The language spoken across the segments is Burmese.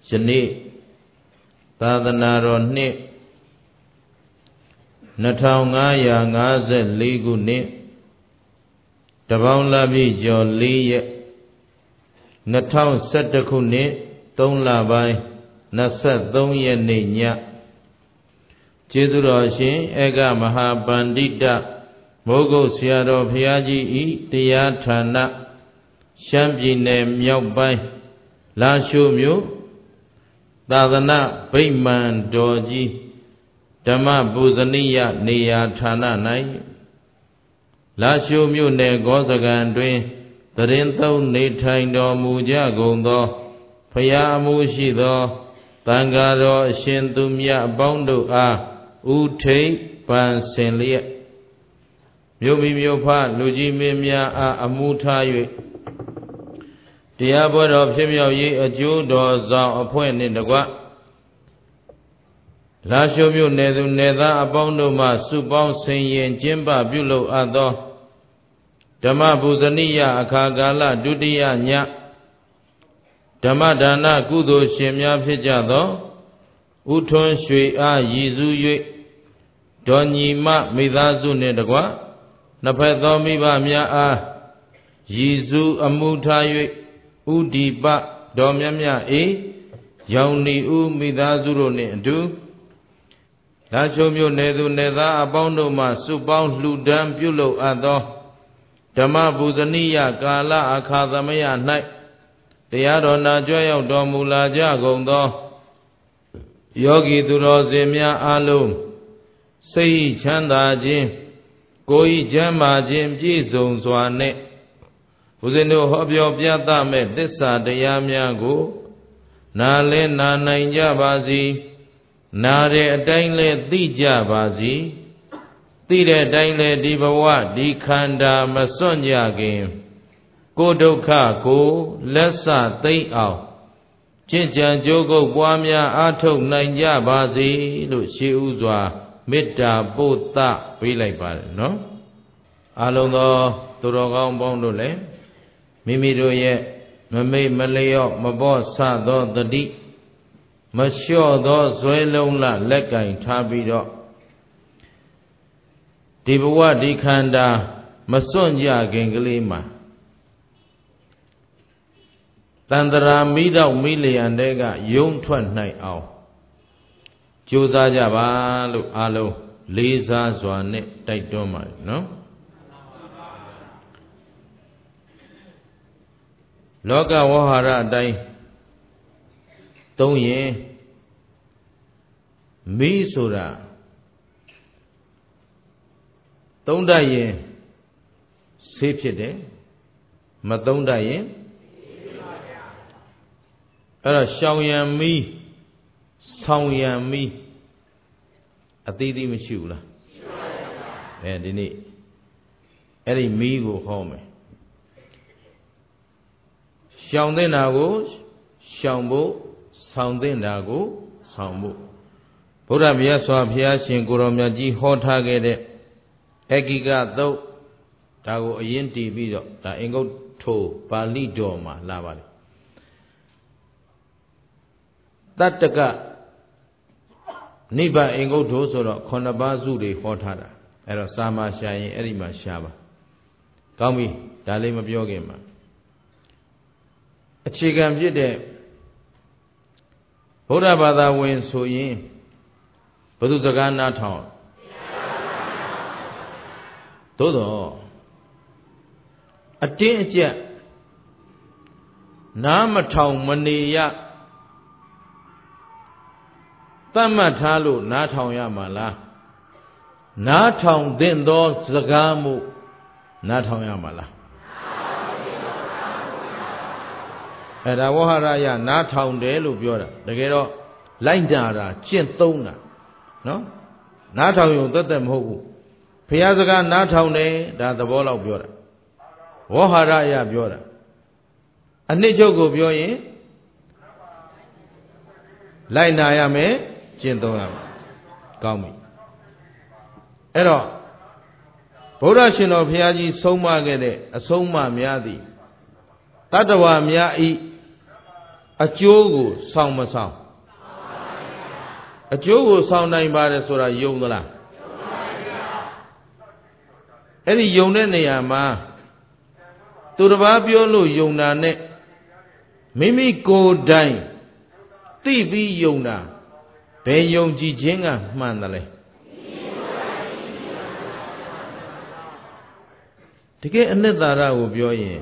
ယနေ့သာသနာတော်နှစ်2554ခုနှစ်တပေါင်းလပြည့်ကျော်4ရက်2011ခုနှစ်3လပိုင်း23ရက်နေ့ညကျေးဇူးတော်ရှင်ဧကမဟာပန္တိတမိုးကုတ်ဆရာတော်ဘုရားကြီးဤတရားဌာနရှမ်းပြည်နယ်မြောက်ပိုင်းလာရှိုးမြို့သာသနာဗိမာန်တော်ကြီးဓမ္မပူဇနိယနေရာဌာန၌လာရှိုးမြို့နယ်ဂောစကံတွင်တရင်သုံးနေထိုင်တော်မူကြကုန်သောဖရာအမှုရှိသောသံဃာတော်အရှင်သူမြတ်အပေါင်းတို့အားဥထိပ်ပန်ဆင်လျက်မြို့မိမြို့ဖလူကြီးမင်းများအားအမှုထား၍တရားပွဲတော်ဖြစ်မြောက်ရေးအကျိုးတော်ဆောင်အဖွဲ့နှင့်တကွလာရှိုးမြို့နယ်သူနယ်သားအပေါင်းတို့မှစုပေါင်းဆင်ရင်ကျင်းပပြုလုပ်အပ်သောဓမ္မပူဇနိယအခါကာလဒုတိယညဓမ္မဒါနကုသိုလ်ရှင်များဖြစ်ကြသောဥထွန်းရွှေအားရည်စူး၍ဒေါ်ညီမမိသားစုနှင့်တကွနှစ်ဖက်သောမိဘများအားရည်စူးအမှုထား၍ဥဒီပဒေါ်မြတ်မြတ်အေရောင်နီဦးမိသားစုတို့နှင့်အတူလာရှိုးမြို့နယ်သူနယ်သားအပေါင်းတို့မှစုပေါင်းလှူဒန်းပြုလုပ်အပ်သောဓမ္မပူဇနိယကာလအခါသမယ၌တရားတော်နာကြွရောက်တော်မူလာကြကုန်သောယောဂီသူတော်စင်များအားလုံးစိတ်ချမ်းသာခြင်းကိုယ်ဤချမ်းသာခြင်းပြည့်စုံစွာနဲ့ဦးဇင်းတို့ဟောပြောပြသမဲ့သစ္စာတရားများကိုနားလဲနာနိုင်ကြပါစေနားတဲ့အတိုင်းလဲသိကြပါစေသိတဲ့အတိုင်းလဲဒီဘဝဒီခန္ဓာမစွန့်ကြခင်ကိုဒုက္ခကိုလက်စသိမ့်အောင်ကျင့်ကြံကြိုးကုပ်ပွားများအားထုတ်နိုင်ကြပါစေလို့ရှေးဥစွာမေတ္တာပို့သပေးလိုက်ပါတယ်နော်အလုံးသောသူတော်ကောင်းပေါင်းတို့လည်းမိမိတို့ရဲ့မမိတ်မလျော့မပေါ့ဆသောတတိမလျှော့သောဇွဲလုံးလလက်ကင်ထားပြီးတော့ဒီဘဝဒီခန္ဓာမစွန့်ကြခင်ကလေးမှာတန္တရာမိတော့မိလျံတဲ့ကယုံထွက်နိုင်အောင်ကြိုးစားကြပါလို့အားလုံးလေးစားစွာနဲ့တိုက်တွန်းပါတယ်နော်လောကဝဟာရအတိုင်းသုံးရင်မိဆိုတာသုံးတတ်ရင်ဆေးဖြစ်တယ်မသုံးတတ်ရင်အဲ့တော့ရှောင်ရံမိဆောင်ရံမိအသေးသေးမရှိဘူးလားရှိပါပါဒီနေ့အဲ့ဒီမိကိုဟောမယ်ရှောင်တဲ့နာကိုရှောင်ဖို့ဆောင်တဲ့နာကိုဆောင်ဖို့ဘုရားမြတ်စွာဘုရားရှင်ကိုရောမြတ်ကြီးဟောထားခဲ့တဲ့အဂိကသုတ်ဒါကိုအရင်တည်ပြီးတော့ဒါအင်္ဂုတ္ထိုပါဠိတော်မှာလာပါလေတတ္တကနိဗ္ဗာန်အင်္ဂုတ္ထိုဆိုတော့9ပါးစုတွေဟောထားတာအဲ့တော့စာမှာရှာရင်အဲ့ဒီမှာရှာပါကောင်းပြီဒါလေးမပြောခင်မှာအခြေခံဖြစ်တဲ့ဗုဒ္ဓဘာသာဝင်ဆိုရင်ဘုသူစကားနားထောင်သို့တော့အတင်းအကျပ်နားမထောင်မနေရသတ်မှတ်ထားလို့နားထောင်ရမှာလားနားထောင်သင့်သောစကားမှုနားထောင်ရမှာလားအဲ့ဒါဝဟရယနားထောင်တယ်လို့ပြောတာတကယ်တော့လိုက်တာကျင့်သုံးတာနော်နားထောင်ရုံသက်သက်မဟုတ်ဘူးဘုရားစကားနားထောင်တယ်ဒါသဘောလောက်ပြောတာဝဟရယပြောတာအနှစ်ချုပ်ကိုပြောရင်လိုက်နာရမယ်ကျင့်သုံးရမယ်ကောင်းပြီအဲ့တော့ဗုဒ္ဓရှင်တော်ဘုရားကြီးဆုံးမခဲ့တဲ့အဆုံးအမများသည်တတ္တဝါများဤအကျိုးကိုဆောင်မဆောင်အကျိုးကိုဆောင်နိုင်ပါတယ်ဆိုတာယုံသလားအဲ့ဒီယုံတဲ့နေရာမှာသူတစ်ပါးပြောလို့ယုံတာနဲ့မိမိကိုယ်တိုင်သိပြီးယုံတာဘယ်ယုံကြည်ခြင်းကမှန်တယ်လဲတကယ်အနှစ်သာရကိုပြောရင်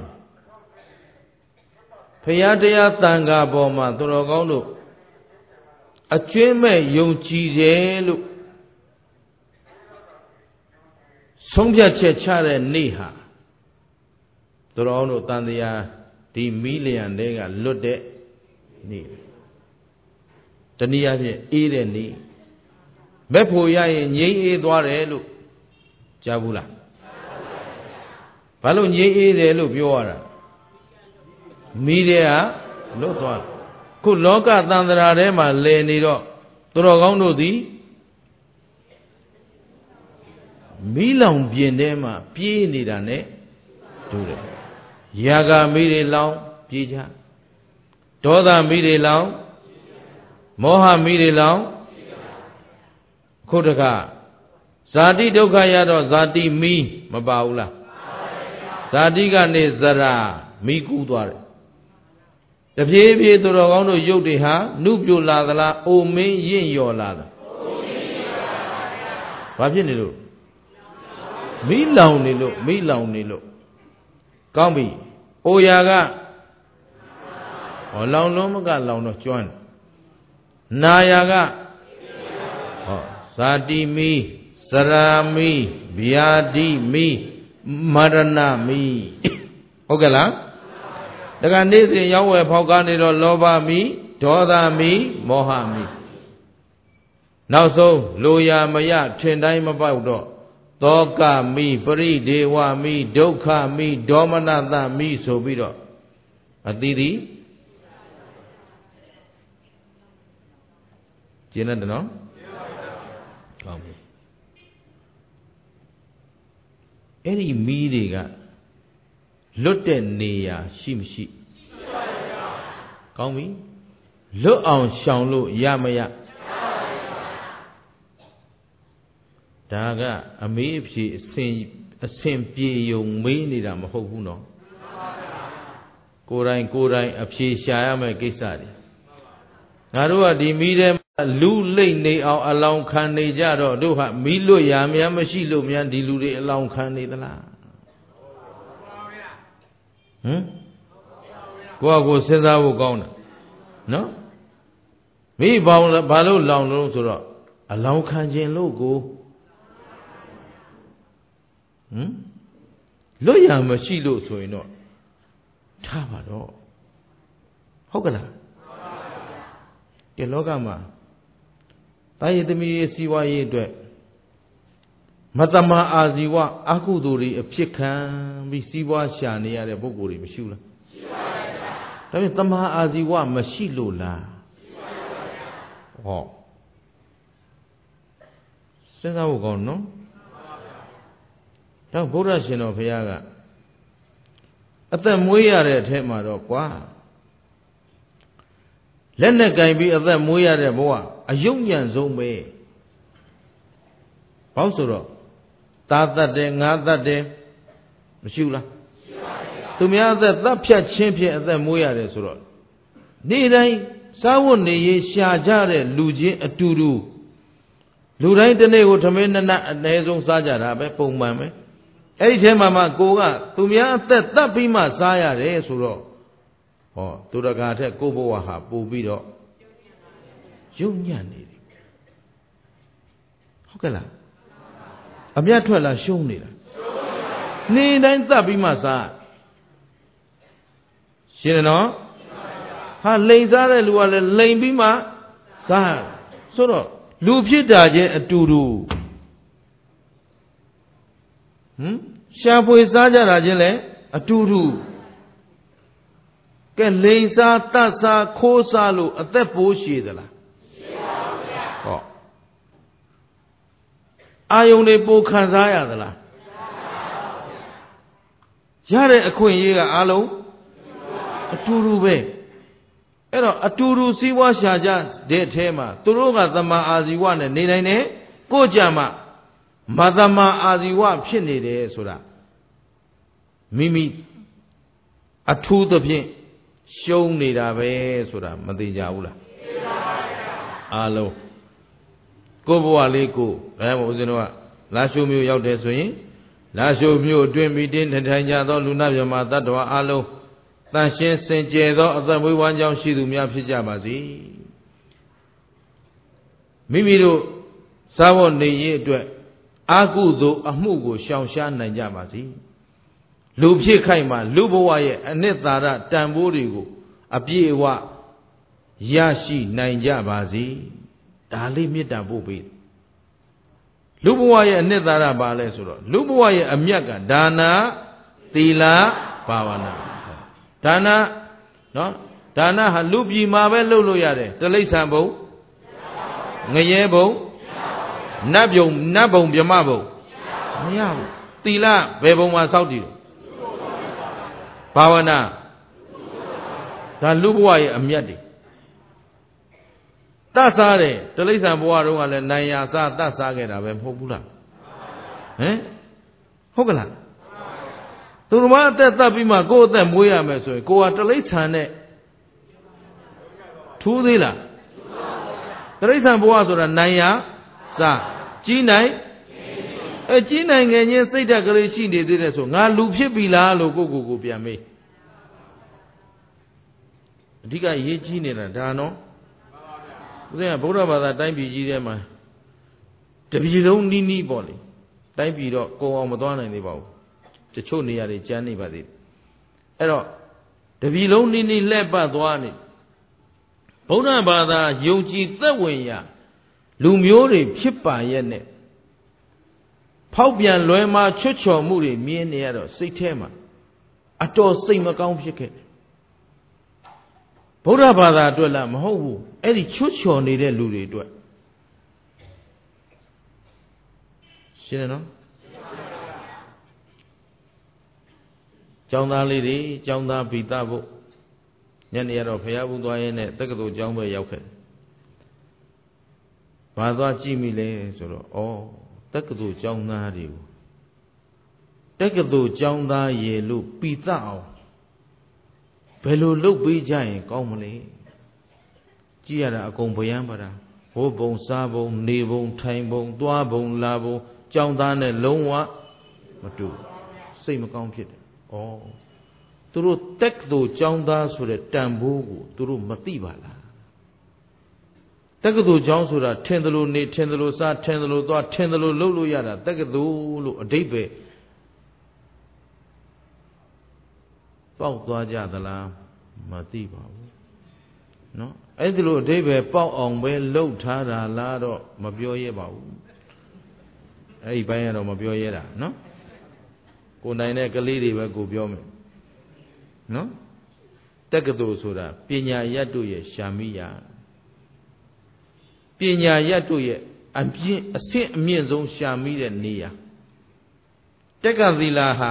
ဖရာတရားသံဃာပေါ်မှာသူတော်ကောင်းတို့အကျွင်းမဲ့ယုံကြည်တယ်လို့ဆုံးဖြတ်ချက်ချတဲ့နေ့ဟာသူတော်ကောင်းတို့တန်တရားဒီမီးလျံတွေကလွတ်တဲ့နေ့တနည်းအားဖြင့်အေးတဲ့နေ့မက်ဖို့ရရင်ငြိမ်းအေးသွားတယ်လို့ကြားဘူးလားဘာလို့ငြိမ်းအေးတယ်လို့ပြောရတာမီးတွေကလွတ်သွားခုလောကသံဃာထဲမှာလည်နေတော့သူတော်ကောင်းတို့သည်မီးလောင်ပြင်းထဲမှာပြေးနေတာ ਨੇ တူတယ်ယာဂမီးတွေလောင်ပြေးကြဒေါသမီးတွေလောင်မောဟမီးတွေလောင်ခုတကဇာတိဒုက္ခရတော့ဇာတိမီးမပါဘူးလားဇာတိကနေဇရာမီးကူးသွားတယ်တပြေးပြေးသူတော်ကောင်းတို့ရုပ်တွေဟာနုပြိုလာသလားအိုမင်းရင့်ရော်လာလားဘာဖြစ်နေလို့မီးလောင်နေလို့ကောင်းပြီအိုရာကဟောလောင်လုံးမကလောင်တော့ကျွမ်းနာယာကဟောဇာတိမီစရာမီဗျာတိမီမရဏမီဟုတ်ကဲ့လားတခါနေ့စဉ်ရောက်ဝယ်ဖောက်ကားနေတော့လောဘမီဒေါသမီမောဟမီနောက်ဆုံးလိုရာမရထင်တိုင်းမပေါက်တော့သောကမိပရိဒေဝမိဒုက္ခမိဒေါမနတမိဆိုပြီးတော့အသီးသီးကျင်းတယ်နော်ကောင်းပြီအဲ့ဒီမိတွေကလွတ်တဲ့နေရာရှိမရှိရှိပါဗျာကောင်းပြီလွတ်အောင်ရှောင်လို့ရမရဒါကအမေးအဖြေအစဉ်ပြေယုံမေးနေတာမဟုတ်ဘူးနော်ကိုယ်တိုင်အဖြေရှာရမယ့်ကိစ္စတွေငါတို့ကဒီမီးထဲမှာလူလိမ့်နေအောင်အလောင်းခံနေကြတော့တို့ဟာမီးလွတ်ရများမရှိလို့များဒီလူတွေအလောင်းခံနေသလားဟမ်ကိုယ်စဉ်းစားဖို့ကောင်းတယ်နော်မိဘောင်ဘာလို့လောင်လို့ဆိုတော့အလောင်းခံခြင်းလို့ကိုလွတ်ရမရှိလို့ဆိုရင်တော့ထားပါတော့ဟုတ်ကလားဒီလောကမှာတာယသမီးစီဝါရေးအတွက်မတမအာဇီဝအကုသိုလ်တွေအဖြစ်ခံပြီးစီးပွားရှာနေရတဲ့ပုဂ္ဂိုလ်တွေမရှိဘူးလားရှိပါရဲ့ဗျာဒါပေမဲ့တမအာဇီဝမရှိလို့လားရှိပါရဲ့ဗျာဟောစဉ်းစားဖို့ကောင်းနော်တော့ဘုရားရှင်တော်ဘုရားကအသက်မွေးရတဲ့အထက်မှာတော့ကွာလက်နဲ့ကင်ပြီးအသက်မွေးရတဲ့ဘဝအယုံညံ့ဆုံးပဲဘာလို့ဆိုတော့သားတတ်တယ်ငါတတ်တယ်မရှိဘူးလားရှိပါဗျာသူများအသက်သတ်ဖြတ်ခြင်းဖြင့်အသက်မွေးရတယ်ဆိုတော့နေ့တိုင်းစားဝတ်နေရေးရှာကြတဲ့လူချင်းအတူတူလူတိုင်းတစ်နေ့ကိုထမင်းနှစ်နပ်အနည်းဆုံးစားကြတာပဲပုံမှန်ပဲအဲ့ဒီထဲမှာမှကိုကသူများအသက်သတ်ပြီးမှစားရတယ်ဆိုတော့ဟောသူတကာထက်ကိုဘဝဟာပို့ပြီးတော့ယုံညံ့နေတယ်ဟုတ်ကဲ့လားအမြတ်ထွက်လာရှုံးနေတာနေတိုင်းသတ်ပြီးမှစားရှင်းတယ်နော်ဟာလိန်စားတဲ့လူကလည်းလိန်ပြီးမှစားဆိုတော့လူဖြစ်တာချင်းအတူတူရှာဖွေစားကြတာချင်းလည်းအတူတူကဲလိန်စားတတ်စားခိုးစားလို့အသက်ပိုးရှည်သလားရှည်ပါဘူးဗျာဟောအာယုန်တွေပိုခံစားရသလားရတဲ့အခွင့်အရေးကအားလုံးအတူတူပဲအဲ့တော့အတူတူစီးပွားရှာကြတဲ့အထဲမှာသူတို့ကသမာအာဇီဝနဲ့နေနိုင်တယ်ကိုကြမှာမသမာအာဇီဝဖြစ်နေတယ်ဆိုတာမိမိအထူးသဖြင့်ရှုံးနေတာပဲဆိုတာမသိကြဘူးလားသိပါပါဗျာအားလုံးကိုဘဝလေးကိုအဲမို့ဦးဇင်းတို့ကလာရှိုးမျိုးရောက်တယ်ဆိုရင်လာရှိုးမျိုးအတွင်းမိတင်းထိုင်ကြသောလူနာမြမတ attva အားလုံးတန်ရှင်းစင်ကြယ်သောအသက်မွေးဝမ်းကြောင်းရှိသူများဖြစ်ကြပါစေမိမိတို့စားဖို့နေရေးအတွက်အာကုသို့အမှုကိုရှောင်ရှားနိုင်ကြပါစေလူဖြစ်ခိုက်မှာလူဘဝရဲ့အနှစ်သာရတန်ဖိုးတွေကိုအပြည့်အဝရရှိနိုင်ကြပါစေဒါလေးမေတ္တာပို့ပေးလူဘဝရဲ့အနှစ်သာရပါလဲဆိုတော့လူဘဝရဲ့အမြတ်ကဒါနာသီလဘာဝနာဒါနနော်ဒါနဟာလူပြည်မှာပဲလုပ်လို့ရတယ်တိရစ္ဆာန်ဘုံငရဲဘုံနတ်ဘုံဗြဟ္မဘုံမရဘူးသီလဘယ်ဘုံမှာစောင့်တည်လို့ဘာဝနာဒါလူဘဝရဲ့အမြတ်တွေတတ်စားတယ်တိရစ္ဆာန်ဘဝတုန်းကလည်းနိုင်ရစားတတ်စားခဲ့တာပဲမဟုတ်ဘူးလားဟမ်ဟုတ်ကလားသူတော်မအသက်သတ်ပြီးမှကိုယ့်အသက်မွေးရမယ်ဆိုရင်ကိုယ်ဟာတိရစ္ဆာန်နဲ့ထူးသေးလားတိရစ္ဆာန်ဘဝဆိုတာနိုင်ရစားကြီးနိုင်ကြီးနိုင်ငယ်ချင်းစိတ်ဓာတ်ကလေးရှိနေသေးတယ်ဆိုငါလူဖြစ်ပြီလားလို့ကိုပြန်မေးအဓိကရေးကြီးနေတာဒါနော်ဦးဇင်းကဗုဒ္ဓဘာသာတိုင်းပြည်ကြီးထဲမှာတပြည်လုံးနီးနီးပေါ့လေတိုင်းပြည်တော့ကုံအောင်မသွားနိုင်သေးပါဘူးတချို့နေရာတွေကျန်နေပါသေးတယ်အဲ့တော့တပြည်လုံးနီးနီးလှည့်ပတ်သွားနေဗုဒ္ဓဘာသာယုံကြည်သက်ဝင်ရာလူမျိုးတွေဖြစ်ပါရဲ့နဲ့ဖောက်ပြန်လွဲမှားချွတ်ချော်မှုတွေမြင်နေရတော့စိတ်ထဲမှာအတော်စိတ်မကောင်းဖြစ်ခဲ့တယ်ဗုဒ္ဓဘာသာအတွက်လားမဟုတ်ဘူးအဲ့ဒီချွတ်ချော်နေတဲ့လူတွေအတွက်ရှင်းတယ်နော်ကျောင်းသားလေးတွေကျောင်းသားဗီတဖို့ညနေရတော့ဖရာဘူးသွားရင်းနဲ့တက္ကသိုလ်ကျောင်းပဲရောက်ခဲ့တယ်။ဘာသွားကြည့်မိလဲဆိုတော့တက္ကသိုလ်ကျောင်းသားတွေကိုတက္ကသိုလ်ကျောင်းသားရေလို့ပီတအောင်ဘယ်လိုလုပ်ပေးကြရင်ကောင်းမလဲကြည့်ရတာအကုန်ဗျမ်းပါတာဟိုဘုံစားဘုံနေဘုံထိုင်ဘုံသွားဘုံလာဘုံကျောင်းသားနဲ့လုံးဝမတူစိတ်မကောင်းဖြစ်တယ်သူတို့တက္ကသိုလ်ကျောင်းသားဆိုတဲ့တန်ဖိုးကိုသူတို့မသိပါလားတက္ကသိုလ်ကျောင်းဆိုတာထင်သလိုနေထင်သလိုစားထင်သလိုသွားထင်သလိုလုပ်လို့ရတာတက္ကသိုလ်လို့အဓိပ္ပာယ်ပေါက်သွားကြသလားမသိပါဘူးနော်အဲ့ဒီလိုအဓိပ္ပာယ်ပေါက်အောင်ပဲလှုပ်ထားတာလားတော့မပြောရဲပါဘူးအဲ့ဒီဘိုင်းကတော့မပြောရဲတာနော်ကိုနိုင်တဲ့ကလေးတွေပဲကိုပြောမယ်နော်တက္ကသိုလ်ဆိုတာပညာရတ်တို့ရဲ့ရှာမိရာပညာရတ်တို့ရဲ့အဆင့်အမြင့်ဆုံးရှာမိတဲ့နေရာတက္ကသီလာဟာ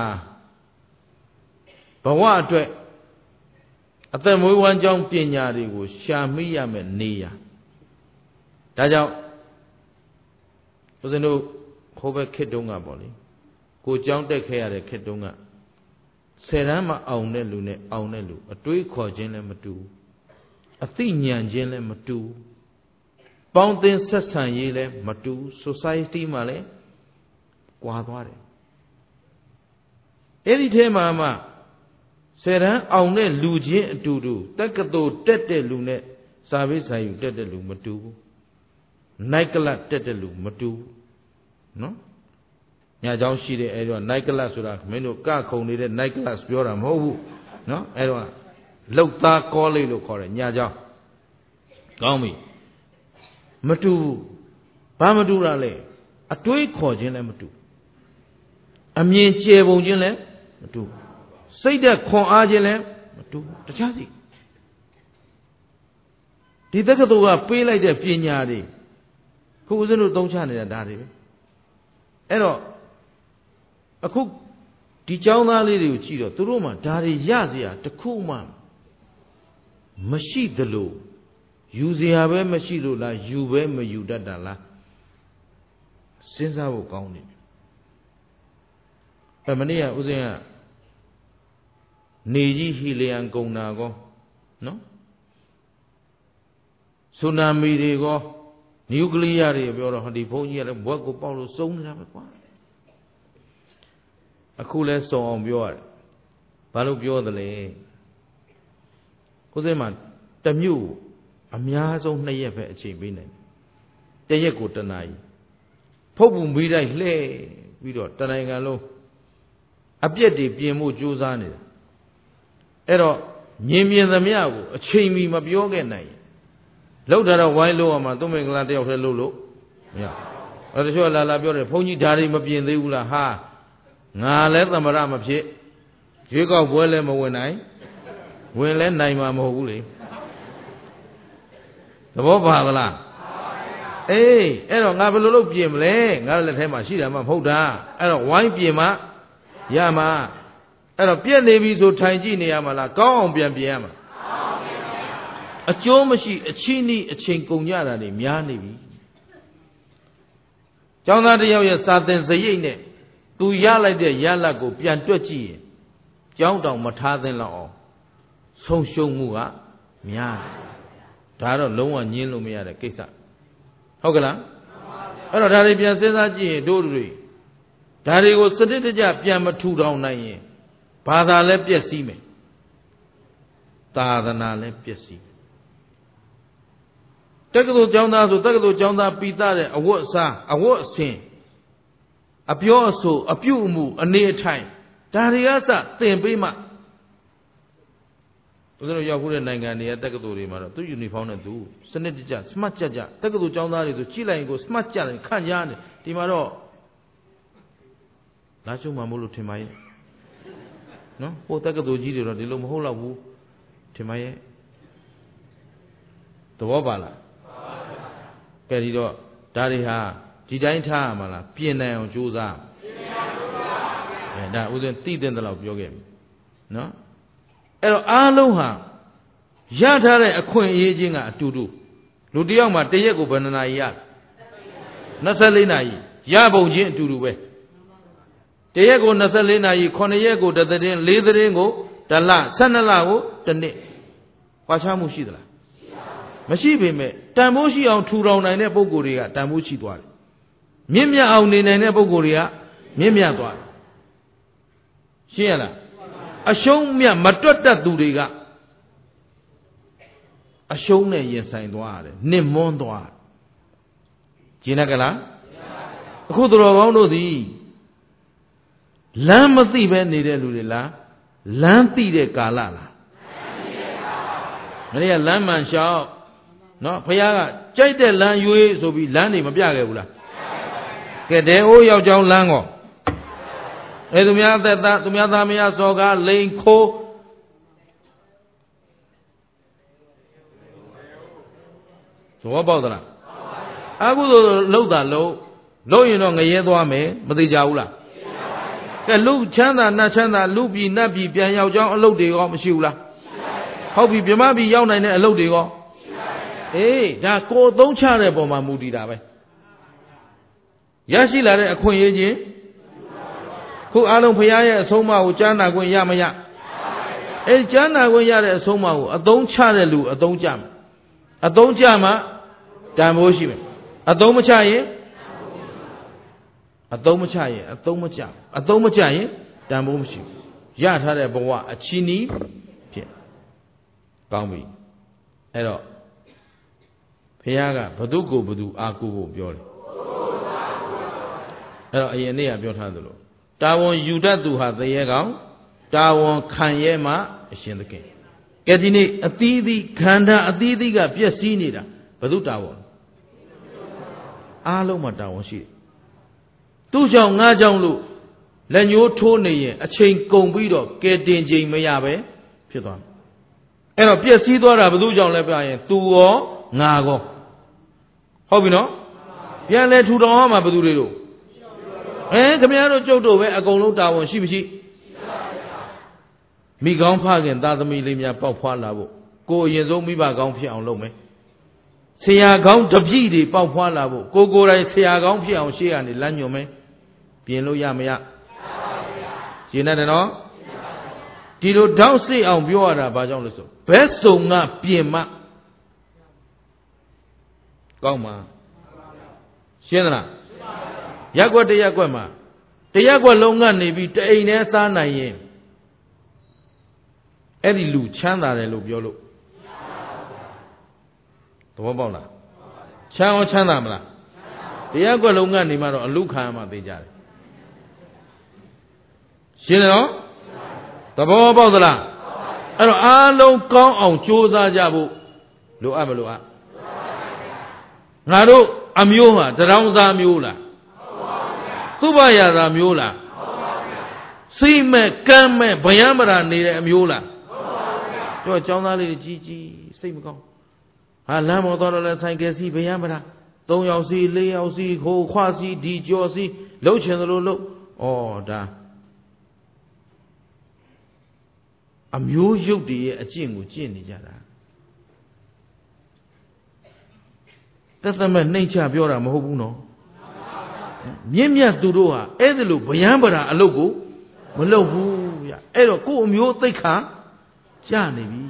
ဘဝအတွက်အသက်မွေးဝမ်းကြောင်းပညာတွေကိုရှာမိရမယ်နေရာဒါကြောင့်ဦးဇင်းတို့ဟိုဘက်ခေတ်တုန်းကပေါ့လေကိုကျောင်းတက်ခဲ့ရတဲ့ခေတ်တုန်းက10 တန်းမှအောင်တဲ့လူနဲ့အောင်တဲ့လူအတွေးခေါ်ခြင်းလည်းမတူအသိဉာဏ်ခြင်းလည်းမတူပေါင်းသင်းဆက်ဆံရေးလည်းမတူ society မှာလည်းကွာသွားတယ်အဲ့ဒီထဲမှာမှ10 တန်းအောင်တဲ့လူချင်းအတူတူတက္ကသိုလ်တက်တဲ့လူနဲ့စာပေဆိုင်ယူတက်တဲ့လူမတူဘူးနိုင်ကလတ်တက်တဲ့လူမတူဘူးနော်ညာเจ้าရှိတဲ့အဲ့တော့ night class ဆိုတာမင်းတို့ကခုံနေတဲ့ night class ပြောတာမဟုတ်ဘူးเนาะအဲ့တော့လောက်သားကောလိပ်လို့ခေါ်တယ်ညာเจ้าကောင်းပြီမတူဘာမတူတာလဲအတွေးခေါ်ခြင်းလည်းမတူအမြင်ကျယ်ပုံခြင်းလည်းမတူစိတ်သက်ခွန်အားခြင်းလည်းမတူတခြားစီဒီတက္ကသိုလ်ကပေးလိုက်တဲ့ပညာတွေခုဦးဇင်းတို့သုံးချနေတာဒါတွေပဲအဲ့တော့အခုဒီကျောင်းသားလေးတွေကိုကြည့်တော့သူတို့မှဒါတွေရစရာတခုမှမရှိသလိုယူစရာပဲမရှိလို့လားယူပဲမယူတတ်တာလားစဉ်းစားဖို့ကောင်းတယ်မနေ့ကဦးဇင်းကနေကြီးဟီလီယံကုန်တာကောနော်ဆူနာမီတွေကောနျူကလ িয়ার တွေပြောတော့ဟောဒီဘုန်းကြီးကလည်းဘွက်ကိုပေါက်လို့စုံနေတာပဲကွာအခုလဲစုံအောင်ပြောရတယ်ဘာလို့ပြောသလဲဦးဇင်းမှာတမျိုးအများဆုံး2ရက်ပဲအချိန်ပေးနိုင်တယ်1ရက်ကို1နာရီဖုတ်ပူမိတိုင်းလှဲပြီးတော့တနိုင်ငံလုံးအပြက်တွေပြင်ဖို့ကြိုးစားနေတာအဲ့တော့မြင်မြင်သမျှကိုအချိန်မီမပြောခဲ့နိုင်လောက်တာတော့ဝိုင်းလို့ရမှာသူ့မင်္ဂလာတယောက်တည်းလို့မရအဲ့တချို့လာပြောတယ်ဘုန်းကြီးဓာရီမပြင်သေးဘူးလားဟာငါလည်းသမရမဖြစ်ရွေးကောက်ပွဲလည်းမဝင်နိုင်ဝင်လည်းနိုင်မှာမဟုတ်ဘူးလေသဘောပါသလားအေးအဲ့တော့ငါဘယ်လိုလုပ်ပြင်မလဲငါလက်ထဲမှာရှိတာမှမဟုတ်တာအဲ့တော့ဝိုင်းပြင်မှရမှာအဲ့တော့ပြက်နေပြီဆိုထိုင်ကြည့်နေရမှာလားကောင်းအောင်ပြန်ပြင်ရမှာအကျိုးမရှိအချီးနှီးအချိန်ကုန်ကြတာတွေများနေပြီကျောင်းသားတစ်ယောက်ရဲ့စာသင်စရိတ်နဲ့သူရလိုက်တဲ့ရလတ်ကိုပြန်တွက်ကြည့်ရင်ကျောင်းတောင်မထားသင့်တော့အောင်ဆုံးရှုံးမှုကများတယ်ဒါတော့လုံးဝညင်းလို့မရတဲ့ကိစ္စဟုတ်ကလားအဲ့တော့ဒါတွေပြန်စဉ်းစားကြည့်ရင်တို့တွေဒါတွေကိုစနစ်တကျပြန်မထူထောင်နိုင်ရင်ဘာသာလည်းပျက်စီးမယ်သာသနာလည်းပျက်စီးတက္ကသိုလ်ကျောင်းသားဆိုတက္ကသိုလ်ကျောင်းသားပိသတဲ့အဝတ်အစားအဝတ်အဆင်အပြောအဆိုအပြုအမူအနေအထိုင်ဒါတွေကစသင်ပေးမှဦးဇင်းတို့ရောက်ခုတဲ့နိုင်ငံတွေကတက္ကသိုလ်တွေမှာတော့သူယူနီဖောင်းနဲ့သူစနစ်တကျစမတ်ကြကြတက္ကသိုလ်ကျောင်းသားတွေဆိုကြည့်လိုက်ရင်ကိုစမတ်ကြတယ်ခန့်ကြားတယ်ဒီမှာတော့လာချုံမှမို့လို့ထင်ပါရဲ့နော်ဟိုတက္ကသိုလ်ကြီးတွေတော့ဒီလိုမဟုတ်တော့ဘူးထင်ပါရဲ့သဘောပါလားကဲဒီတော့ဒါတွေဟာဒီတိုင်းထားရမှာလားပြင်နိုင်အောင်ကြိုးစားဒါဥစဉ်သိတဲ့လောက်ပြောခဲ့ပြီနော်အဲ့တော့အားလုံးဟာရထားတဲ့အခွင့်အရေးချင်းကအတူတူလူတယောက်မှာတရက်ကိုဘယ်နှနာရီရ24နာရီရပုံချင်းအတူတူပဲတရက်ကို24နာရီ9ရက်ကိုတစ်သတင်း4သတင်းကိုတစ်လ12လကိုတစ်နှစ်ကွာခြားမှုရှိသလားမရှိပေမဲ့တန်ဖိုးရှိအောင်ထူထောင်နိုင်တဲ့ပုဂ္ဂိုလ်တွေကတန်ဖိုးရှိသွားတယ်မြင့်မြတ်အောင်နေနိုင်တဲ့ပုဂ္ဂိုလ်တွေကမြင့်မြတ်သွားတယ်ရှင်းရလားအရှုံးမြတ်မတွက်တတ်သူတွေကအရှုံးနဲ့ရင်ဆိုင်သွားရတယ်နစ်မွန်းသွားကျင်ရကလားအခုသူတော်ကောင်းတို့သည်လမ်းမသိပဲနေတဲ့လူတွေလားလမ်းသိတဲ့ကာလလားမင်းကလမ်းမှန်လျှောက်နော်ဘုရားကကြိုက်တဲ့လမ်းရွေးဆိုပြီးလမ်းတွေမပြခဲ့ဘူးလားကဲတဲအိုးယောက်ျောင်းလမ်းကောသူများသက်သားသူများသားမယားစော်ကားလိန်ခိုးသဘောပေါက်သလားအခုဆိုလှုပ်တာလှုပ်ရင်တော့ငရဲသွားမယ်မသိကြဘူးလားကဲလူချမ်းသာနတ်ချမ်းသာလူပြည်နတ်ပြည်ပြန်ရောက်ကြောင်းအလုပ်တွေရောမရှိဘူးလားဟုတ်ပြီမြမပြည်ရောက်နိုင်တဲ့အလုပ်တွေရောအေးဒါကိုယ်သုံးချတဲ့ပုံမှာမူတည်တာပဲရရှိလာတဲ့အခွင့်အရေးချင်းခုအားလုံးဘုရားရဲ့အဆုံးအမကိုကြားနာခွင့်ရမရအေးကြားနာခွင့်ရတဲ့အဆုံးအမကိုအသုံးချတဲ့လူအသုံးချမယ်အသုံးချမှတန်ဖိုးရှိမယ်အသုံးမချရင်အသုံးမချရင်အသုံးမချအသုံးမချရင်တန်ဖိုးမရှိဘူးရထားတဲ့ဘဝအချီးနီးဖြစ်ကောင်းပြီအဲ့တော့ဘုရားကဘသူကိုဘသူအာကိုကိုပြောတယ်အဲ့တော့အရင်နေ့ကပြောထားသလိုတာဝန်ယူတတ်သူဟာသေရဲကောင်တာဝန်ခံရဲမှအရှင်သခင်ကဲဒီနေ့အသီးသီးခန္ဓာအသီးသီးကပြည့်စည်နေတာဘသူတာဝန်အားလုံးမှာတာဝန်ရှိတယ်သူ့ကြောင့်ငါကြောင့်လို့လက်ညှိုးထိုးနေရင်အချိန်ကုန်ပြီးတော့ကဲတင်ချိန်မရပဲဖြစ်သွားတယ်အဲ့တော့ပြည့်စည်သွားတာဘသူကြောင့်လဲပြရင်သူရောငါကောဟုတ်ပြီနော်ပြန်လဲထူထောင်ရမှာဘသူတွေတို့ခင်ဗျားတို့ကျုပ်တို့ပဲအကုန်လုံးတာဝန်ရှိမရှိမိကောင်းဖခင်သားသမီးလေးများပေါက်ဖွာလာဖို့ကိုရင်ဆုံးမိဘကောင်းဖြစ်အောင်လုပ်မယ်ဆရာကောင်းတပြည့်တွေပေါက်ဖွာလာဖို့ကိုယ်တိုင်ဆရာကောင်းဖြစ်အောင်ရှေ့ကနေလမ်းညွှန်မယ်ပြင်လို့ရမရရှင်းတယ်နော်ဒီလိုတောက်စိအောင်ပြောရတာဘာကြောင့်လဲဆိုဘယ်စုံကပြင်မှကောင်းမှာရှင်းသလားရက်ွက်တရက်ွက်မှာတရက်ွက်လုံးကနေပြီးတအိမ်နဲ့စားနိုင်ရင်အဲ့ဒီလူချမ်းသာတယ်လို့ပြောလို့သဘောပေါက်လားချမ်းအောင်ချမ်းသာမလားတရက်ွက်လုံးကနေမှတော့အလူခံမှသိကြတယ်ရှင်းတယ်နော်သဘောပေါက်သလားအဲ့တော့အားလုံးကောင်းအောင်ကြိုးစားကြဖို့လိုအပ်မလို့ငါတို့အမျိုးဟာတရောင်းစားမျိုးလားသုဘရာသာမျိုးလားစိမဲ့ကမ်းမဲ့ဗယံပရာနေတဲ့အမျိုးလားတို့ကျောင်းသားလေးကြီးကြီးစိတ်မကောင်းဟာလမ်းပေါ်သွားတော့လဲဆိုင်ကယ်စီဗယံပရာ3ယောက်စီ4ယောက်စီခိုးခွာစီဒီကြော်စီလှုပ်ချင်သလိုလှုပ်ဩဒါအမျိုးရုပ်တည်းရဲ့အကျင့်ကိုကျင့်နေကြတာသက်သက်မဲ့နှိမ့်ချပြောတာမဟုတ်ဘူးနော်မြင့်မြတ်သူတို့ဟာအဲ့ဒါလိုဗျံပရာအလုပ်ကိုမလုပ်ဘူးဗျအဲ့တော့ကိုယ့်အမျိုးသိက္ခာကျနေပြီ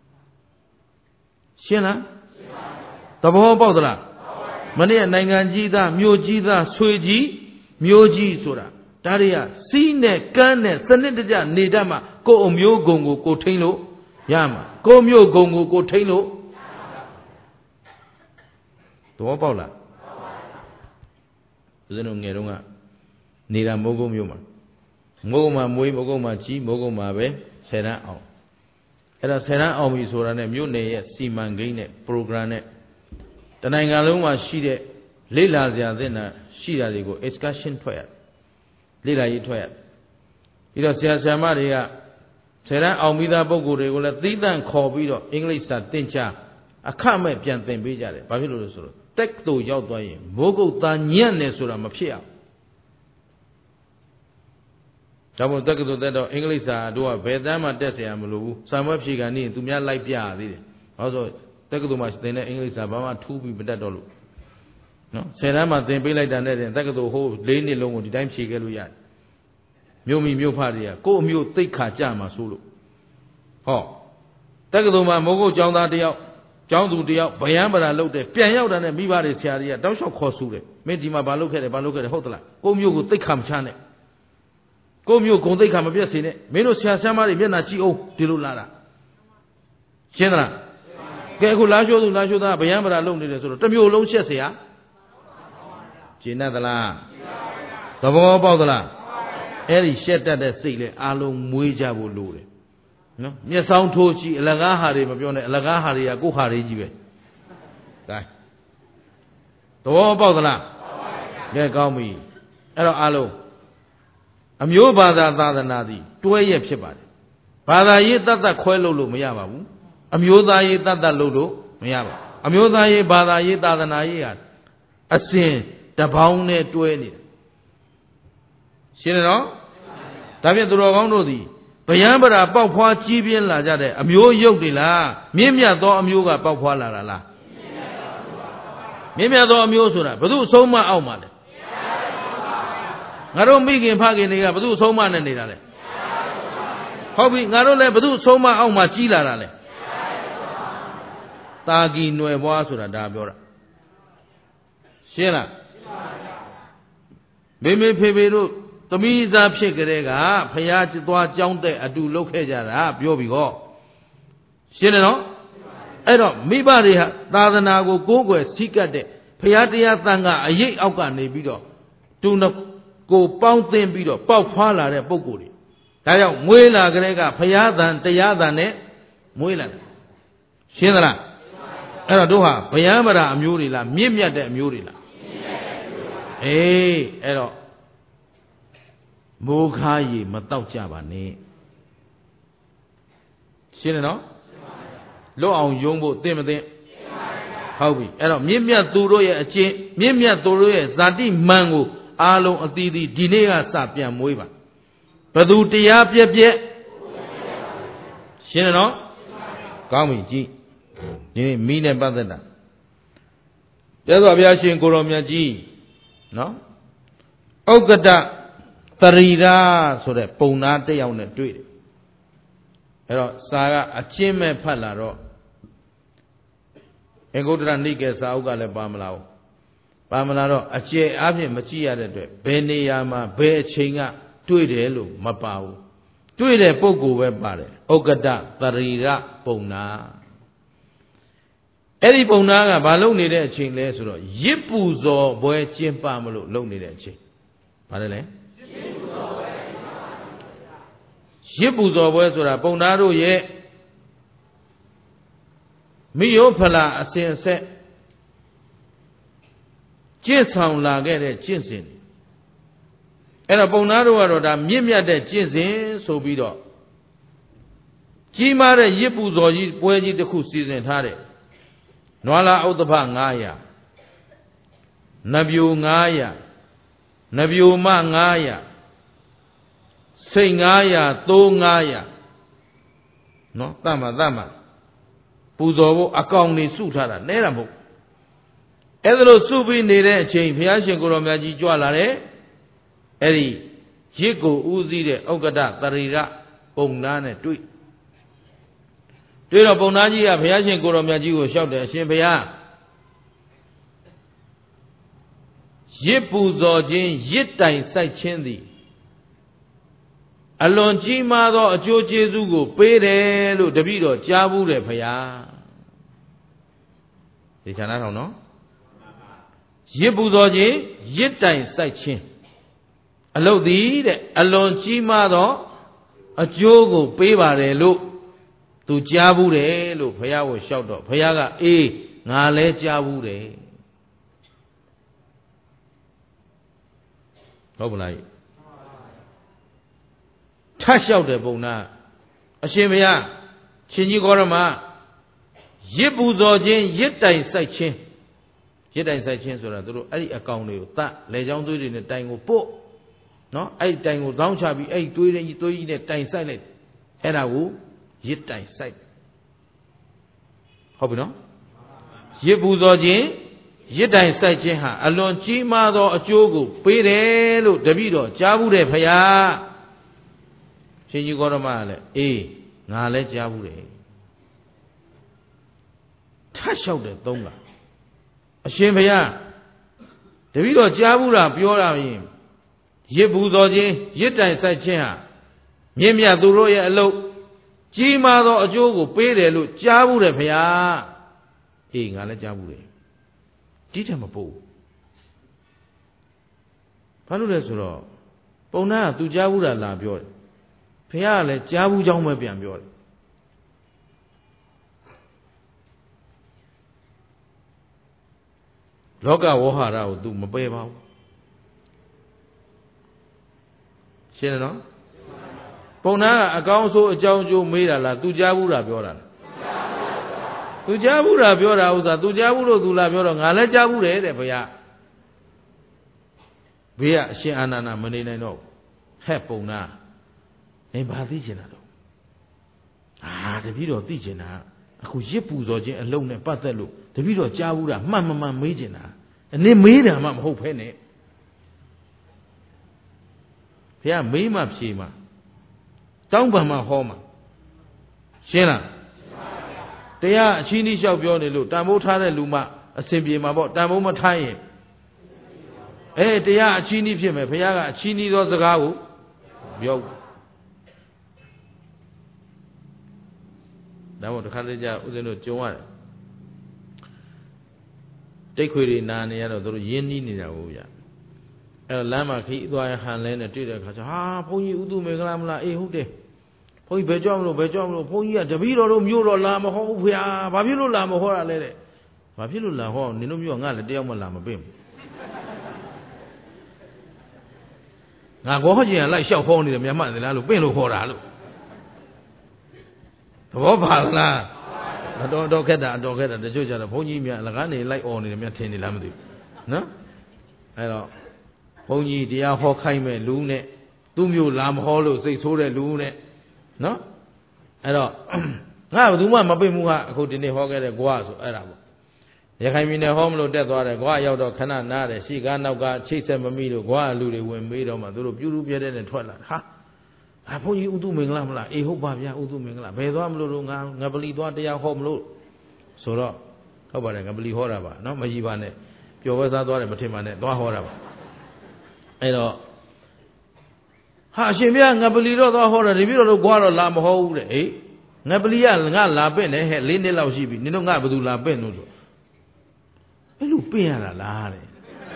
ရှင်းလားသဘောပေါက်သလားမနေ့ကနိုင်ငံကြီးသားမြို့ကြီးသားဆွေကြီးမြို့ကြီးဆိုတာဒါတွေကစီးနဲ့ကမ်းနဲ့စနစ်တကျနေတတ်မှကိုယ့်အမျိုးဂုံကိုကိုထိန်းလို့ရမှာကိုယ့်မျိုးဂုံကိုကိုထိန်းလို့သဘောပေါက်လားဦးဇင်းတို့ငယ်တုန်းကနေတာမိုးကုတ်မြို့မှာမိုးကုတ်မှာမွေးမိုးကုတ်မှာကြီးမိုးကုတ်မှာပဲ10တန်းအောင်အဲ့ဒါ10တန်းအောင်ပြီဆိုတာနဲ့မြို့နယ်ရဲ့စီမံကိန်းနဲ့ program နဲ့တနိုင်ငံလုံးမှာရှိတဲ့လေ့လာစရာသင်တာရှိတာတွေကို excursion ထွက်ရလေ့လာရေးထွက်ရပြီးတော့ဆရာဆရာမတွေက10တန်းအောင်ပြီးသားပုံကိုယ်တွေကိုလည်းသီးသန့်ခေါ်ပြီးတော့အင်္ဂလိပ်စာသင်ချအခမဲ့ပြန်သင်ပေးကြတယ်ဘာဖြစ်လို့လဲဆိုတော့တက်တူရောက်သွားရင်မိုးကုတ်သားညံ့နေဆိုတာမဖြစ်အောင်ဒါမို့တက္ကသိုလ်တက်တော့အင်္ဂလိပ်စာတို့ကဘယ်တန်းမှတက်เสียမလို့ဘူးစာမွက်ဖြေကန်နေသူများလိုက်ပြရသေးတယ်ဟောဆိုတက္ကသိုလ်မှာသင်တဲ့အင်္ဂလိပ်စာဘာမှထူးပြီးမတက်တော့လို့နော်10တန်းမှာသင်ပေးလိုက်တာနဲ့တက္ကသိုလ်ဟို4နှစ်လုံးကိုဒီတိုင်းဖြေခဲ့လို့ရတယ်မြို့မိမြို့ဖတွေကကိုယ့်အမျိုးသိက္ခာကြမှာဆိုလို့ဟောတက္ကသိုလ်မှာမိုးကုတ်ကျောင်းသားတယောက်ကျောင်းသူတယောက်ဗျံပရာလုပ်တယ်ပြန်ရောက်တာနဲ့မိဘတွေဆရာတွေကတောက်လျှောက်ခေါ်ဆူတယ်မင်းဒီမှာဘာလုပ်ခဲ့တယ်ဘာလုပ်ခဲ့တယ်ဟုတ်သလားကိုမျိုးကိုသိက္ခာမချနဲ့ကိုမျိုးဂုံသိက္ခာမပြတ်စေနဲ့မင်းတို့ဆရာဆရာမတွေမျက်နှာကြည့်အောင်ဒီလိုလာတာရှင်းသလားကဲအခုလာရှိုးသူလာရှိုးသားဗျံပရာလုပ်နေတယ်ဆိုတော့တစ်မျိုးလုံးရှက်เสียရှင်းတတ်သလားသဘောပေါက်သလားအဲ့ဒီရှက်တတ်တဲ့စိတ်လေအားလုံးမွေးကြဖို့လိုတယ်နော်မျက်စောင်းထိုးကြည့်အလကားဟာတွေမပြောနဲ့အလကားဟာတွေကကိုယ်ဟာတွေကြီးပဲကဲသဘောပေါက်သလားကဲကောင်းပြီအဲ့တော့အားလုံးအမျိုးဘာသာသာသနာသည်တွဲရက်ဖြစ်ပါတယ်ဘာသာရေးတတ်တတ်ခွဲလို့မရပါဘူးအမျိုးသားရေးတတ်တတ်လို့မရပါဘူးအမျိုးသားရေးဘာသာရေးသာသနာရေးဟာအစဉ်တပေါင်းနဲ့တွဲနေတယ်ရှင်းတယ်နော်ဒါဖြင့်သူတော်ကောင်းတို့သည်ဗျံပရာပေါက်ဖွားကြီးပြင်းလာကြတဲ့အမျိုးရုပ်တွေလားမြင့်မြတ်သောအမျိုးကပေါက်ဖွားလာတာလားမြင့်မြတ်သောအမျိုးဆိုတာဘယ်သူအဆုံးမအောက်မှာလဲငါတို့မိခင်ဖခင်တွေကဘယ်သူအဆုံးမနဲ့နေတာလဲဟုတ်ပြီငါတို့လည်းဘယ်သူအဆုံးမအောက်မှာကြီးလာတာလဲတာကီຫນွယ်ပွားဆိုတာဒါပြောတာရှင်းလားမေမေဖေဖေတို့သမီးသားဖြစ်ကြတဲ့ကဖရာသွားကြောင်းတဲ့အတူလုပ်ခဲ့ကြတာပြောပြီးဟောရှင်းတယ်နော်အဲ့တော့မိဘတွေဟာသာသနာကိုကိုးကွယ်စည်းကပ်တဲ့ဖရာတရားသံဃာအရေးအောက်ကနေပြီးတော့သူကိုပေါင်းသိမ့်ပြီးတော့ပေါက်ဖွာလာတဲ့ပုံကိုယ်တွေဒါကြောင့်မွေးလာကြတဲ့ကဖရာသံတရားသံနဲ့မွေးလာတယ်ရှင်းသလားအဲ့တော့တို့ဟာဗျံပရာအမျိုးတွေလားမြင့်မြတ်တဲ့အမျိုးတွေလားအေးအဲ့တော့မိုးခါရီမတောက်ကြပါနဲ့ရှင်းတယ်နော်လွတ်အောင်ယုံဖို့သိမသိဟုတ်ပြီအဲ့တော့မြင့်မြတ်သူတို့ရဲ့အကျင့်မြင့်မြတ်သူတို့ရဲ့ဇာတိမှန်ကိုအားလုံးအသီးသီးဒီနေ့ကစပြန်မွေးပါဘသူတရားပြက်ပြက်ရှင်းတယ်နော်ကောင်းပြီကြည့်ဒီမိနဲ့ပတ်သက်တာမြတ်စွာဘုရားရှင်ကိုရောမြတ်ကြီးနော်ဥက္ကဋ္ဌသရီရာဆိုတဲ့ပုံနာတစ်ယောက်နဲ့တွေ့တယ်အဲ့တော့စာကအချင်းမဲ့ဖတ်လာတော့အဂုတ္တရနိကေစာအုပ်ကလည်းပါမလာဘူးပါမလာတော့အကျယ်အားဖြင့်မကြည့်ရတဲ့အတွက်ဘယ်နေရာမှာဘယ်အချိန်ကတွေ့တယ်လို့မပါဘူးတွေ့တဲ့ပုဂ္ဂိုလ်ပဲပါတယ်ဥက္ကဋ္ဌသရီရပုံနာအဲ့ဒီပုံနာကဘာလုပ်နေတဲ့အချိန်လဲဆိုတော့ရစ်ပူဇော်ပွဲကျင်းပမလို့လုပ်နေတဲ့အချိန်ဘာလဲရစ်ပူဇော်ပွဲဆိုတာပုံနာတို့ရဲ့မိယောဖလာအစဉ်အဆက်ကျင့်ဆောင်လာခဲ့တဲ့ကျင့်စဉ်အဲ့တော့ပုံနာတို့ကတော့ဒါမြင့်မြတ်တဲ့ကျင့်စဉ်ဆိုပြီးတော့ကြီးမားတဲ့ရစ်ပူဇော်ကြီးပွဲကြီးတစ်ခုစီစဉ်ထားတယ်နွားလာဥဒ္ဓဖ900နဗျူ900နဗျူမ900စိတ်900သိုး900နော်တတ်မှာပူဇော်ဖို့အကောင်နေစုထားတာနဲတာမဟုတ်အဲ့ဒါလို့စုပြီးနေတဲ့အချိန်ဘုရားရှင်ကိုရောမြတ်ကြီးကြွလာတယ်အဲ့ဒီရစ်ကိုဦးစီးတဲ့ဥက္ကဋ္ဌသရီရပုံနာနဲ့တွေ့တော့ပုံနာကြီးကဘုရားရှင်ကိုရောမြတ်ကြီးကိုလျှောက်တယ်အရှင်ဘုရားရစ်ပူဇော်ခြင်းရစ်တိုင်စိုက်ခြင်းသည်အလွန်ကြီးမားသောအကျိုးကျေးဇူးကိုပေးတယ်လို့တပည့်တော်ကြားဘူးတယ်ဘုရားဒီဌာနထောင်နော်ရစ်ပူဇော်ခြင်းရစ်တိုင်စိုက်ခြင်းအလုတ်သည်တဲ့အလွန်ကြီးမားသောအကျိုးကိုပေးပါတယ်လို့သူကြားဘူးတယ်လို့ဘုရားကိုလျှောက်တော့ဘုရားကအေးငါလည်းကြားဘူးတယ်ဟုတ်ပလားထပ်လျှောက်တယ်ပုံနာအရှင်ဘုရားရှင်ကြီးကောရမရစ်ပူဇော်ခြင်းရစ်တိုင်စိုက်ခြင်းရစ်တိုင်စိုက်ခြင်းဆိုတာသူတို့အဲ့ဒီအကောင်တွေကိုတတ်လေချောင်းသွေးတွေနဲ့တိုင်ကိုပို့နော်အဲ့ဒီတိုင်ကိုတောင်းချပြီးအဲ့ဒီသွေးကြီးနဲ့တိုင်စိုက်လိုက်အဲ့ဒါကိုရစ်တိုင်စိုက်ဟုတ်ပြီနော်ရစ်ပူဇော်ခြင်းရစ်တိုင်စိုက်ခြင်းဟာအလွန်ကြီးမားသောအကျိုးကိုပေးတယ်လို့တပည့်တော်ကြားဘူးတယ်ဖရာရှင်ကြီးကောရမကလည်းအေးငါလည်းကြားဘူးတယ်ထပ်လျှောက်တယ်သုံးပါအရှင်ဘုရားတပည့်တော်ကြားဘူးတာပြောတာရင်ရစ်ပူဇော်ခြင်းရစ်တိုင်စိုက်ခြင်းဟာမြင့်မြတ်သူတို့ရဲ့အလုပ်ကြီးမားသောအကျိုးကိုပေးတယ်လို့ကြားဘူးတယ်ဘုရားအေးငါလည်းကြားဘူးတယ်ဒီထက်မပို့ဘာလို့လဲဆိုတော့ပုံနာကသူကြားဘူးတာလာပြောတယ်ဘုရားကလည်းကြားဘူးကြောင်းပဲပြန်ပြောတယ်လောကဝေါဟာရကို तू မပယ်ပါဘူးရှင်းတယ်နော်ပုံနာကအကောင်းဆိုးအကြောင်းအကျိုးမေးတာလား तू ကြားဘူးတာပြောတာလား तू ကြားဘူးတာပြောတာဥစ္စာ तू ကြားဘူးလို့ तू လာပြောတော့ငါလည်းကြားဘူးတယ်တဲ့ဘုရားဘေးကအရှင်အာနန္ဒာမနေနိုင်တော့ဟဲ့ပုံနာနေဘာသိချင်တာတော့တပည့်တော်သိချင်တာအခုရစ်ပူဇော်ခြင်းအလုံးနဲ့ပတ်သက်လို့တပည့်တော်ကြားဘူးတာမှန်မှန်မေးချင်တာအနေမေးတာမှမဟုတ်ဖဲနဲ့ဘုရားမေးမှဖြေမှတောင်းပန်မှဟောမှရှင်းလားတရားအချင်းကြီးလျှောက်ပြောနေလို့တန်ဖိုးထားတဲ့လူမှအစဉ်ပြေမှာပေါ့တန်ဖိုးမထားရင်တရားအချင်းကြီးဖြစ်မယ်ဘုရားကအချင်းကြီးသောစကားကိုပြောဒါမို့တခါတည်းကျဦးဇင်းတို့ကြုံရတယ်တိတ်ခွေတွေနာနေရတော့တို့ရင်းနှီးနေတာကိုဗျအဲ့တော့လမ်းမှာခီးသွားရဟန်လဲနဲ့တွေ့တဲ့အခါကျဘုန်းကြီးဥတုမေကလာမလားအေးဟုတ်တယ်ဘုန်းကြီးဘယ်ကြောက်မလို့ဘုန်းကြီးကတပည့်တော်တို့မြို့တော်လာမဟောဘူးဖေ။ဘာဖြစ်လို့လာမဟောတာလဲတဲ့။ဘာဖြစ်လို့လာဟောနင်တို့မြို့ငါလည်းတယောက်မှလာမပင့်ဘူး။ငါဘောဟကျင်ကလိုက်လျှောက်ဟောနေတယ်မြန်မာသလားလို့ပင့်လို့ဟောတာလို့သဘောပါလား။အတော်ခက်တာတချို့ကြတော့ဘုန်းကြီးများလကားနေလိုက်អော်နေတယ်များထင်နေလားမသိဘူး။နော်။အဲ့တော့ဘုန်းကြီးတရားဟောခိုင်းမဲ့လူနဲ့သူ့မျိုးလာမဟောလို့စိတ်ဆိုးတဲ့လူနဲ့နော်အဲ့တော့ ngā bā tūmā mā pē mū hā akho tī nē hō kē rē guā sō ā rā bō yā khai mī nē hō mō lō tēt wā rē guā yaw tō khana nā rē shī kā nāw kā chiết sē mā mī lō guā lū rē wē mē rō mā tū rō pyū rū pyē rē nē thuat lā hā ā phō yī ū tū mīng lā mā lā ē hō bā pyā ū tū mīng lā bē tuā mō lō rō ngā pā lī tuā tayā hō mō lō sō rō hō bā rē ngā pā lī hō rā bā nō mā yī bā nē pyo wē sā tuā rē mā thē mā nē tuā hō rā bā ē rō haရှင်ဗျာငါပလီတော့သွားဟောတယ်တပည့်တော်တို့ကွာတော့လာမဟောဘူးတဲ့ဟေးငါပလီကငါလာပင့်တယ်ဟဲ့၄နှစ်လောက်ရှိပြီနင်တို့ငါဘယ်သူလာပင့်လို့ဆိုအဲ့လိုပင့်ရတာလားတဲ့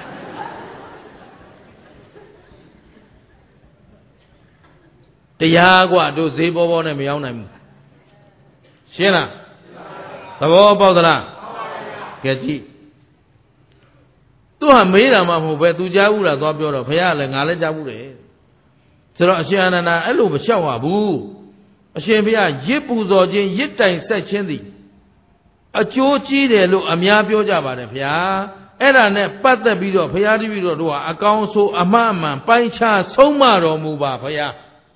တရားကွာတို့ဈေးပေါ်ပေါ်နဲ့မရောက်နိုင်ဘူးရှင်းလားသဘောပေါက်သလားကဲကြည့်သူဟာမေးတာမှမဟုတ်ပဲသူကြားဘူးလားသွားပြောတော့ဘုရားလည်းငါလည်းကြားဘူးတယ်ဆိုတော့အရှင်အနန္ဒာအဲ့လိုမလျှောက်ရဘူးအရှင်ဘုရားရစ်ပူဇော်ခြင်းရစ်တိုင်ဆက်ခြင်းသည်အကျိုးကြီးတယ်လို့အများပြောကြပါတယ်ဗျာအဲ့ဒါနဲ့ပတ်သက်ပြီးတော့ဘုရားတပည့်တော်တို့ဟာအကောင်းဆိုအမှားအမှန်ပိုင်းခြားဆုံးမတော်မူပါဘုရား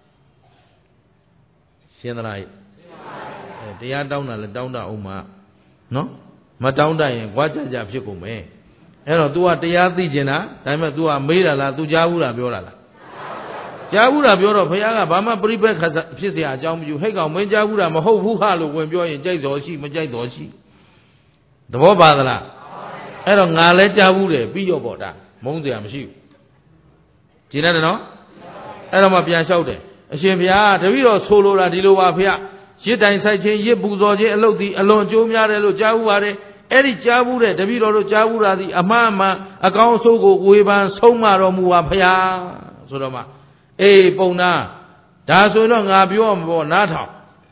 ရှင်းသလားတရားတောင်းတာလည်းတောင်းတအောင်မှာနော်မတောင်းတရင်ကြွားကြကြဖြစ်ကုန်မယ်အဲ့တော့ तू ကတရားသိကျင်တာဒါပေမဲ့ तू ကမေးတာလား तू ကြားဘူးလားပြောတာလားကြားဘူးလားပြောတော့ဘုရားကဘာမှပြိပက္ခဖြစ်เสียအကြောင်းမယူဟဲ့ကောင်မင်းကြားဘူးလားမဟုတ်ဘူးဟာလို့ဝင်ပြောရင်ကြိုက်တော်ရှိမကြိုက်တော်ရှိသဘောပါသလားအဲ့တော့ငါလည်းကြားဘူးတယ်ပြီးရောပေါ့ဒါမုန်းเสียမရှိဘူးကျင်တယ်နော်အဲ့တော့မှပြန်လျှောက်တယ်အရှင်ဘုရားတပည့်တော်ဆိုလိုတာဒီလိုပါဖေရစ်တိုင်ဆိုင်ခြင်းရစ်ပူဇော်ခြင်းအလုပ်သည်အလွန်အကျိုးများတယ်လို့ကြားဘူးပါတယ်အဲ့ဒီကြားဘူးတဲ့တပည့်တော်တို့ကြားဘူးတာသည်အမှားမှန်အကောင်းအဆိုးကိုဝေဖန်ဆုံးမတော်မူပါဖေရဆိုတော့မှအေးပုံနာဒါဆိုရင်တော့ငါပြောမှာပေါ့နားထောင်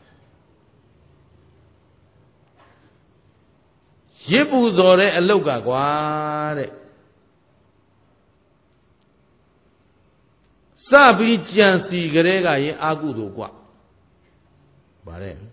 ရစ်ပူဇော်တဲ့အလုတ်ကကွာတဲ့စပြီးကြံစီကြတဲ့ကရင်အာကုသို့ကွာဗါတဲ့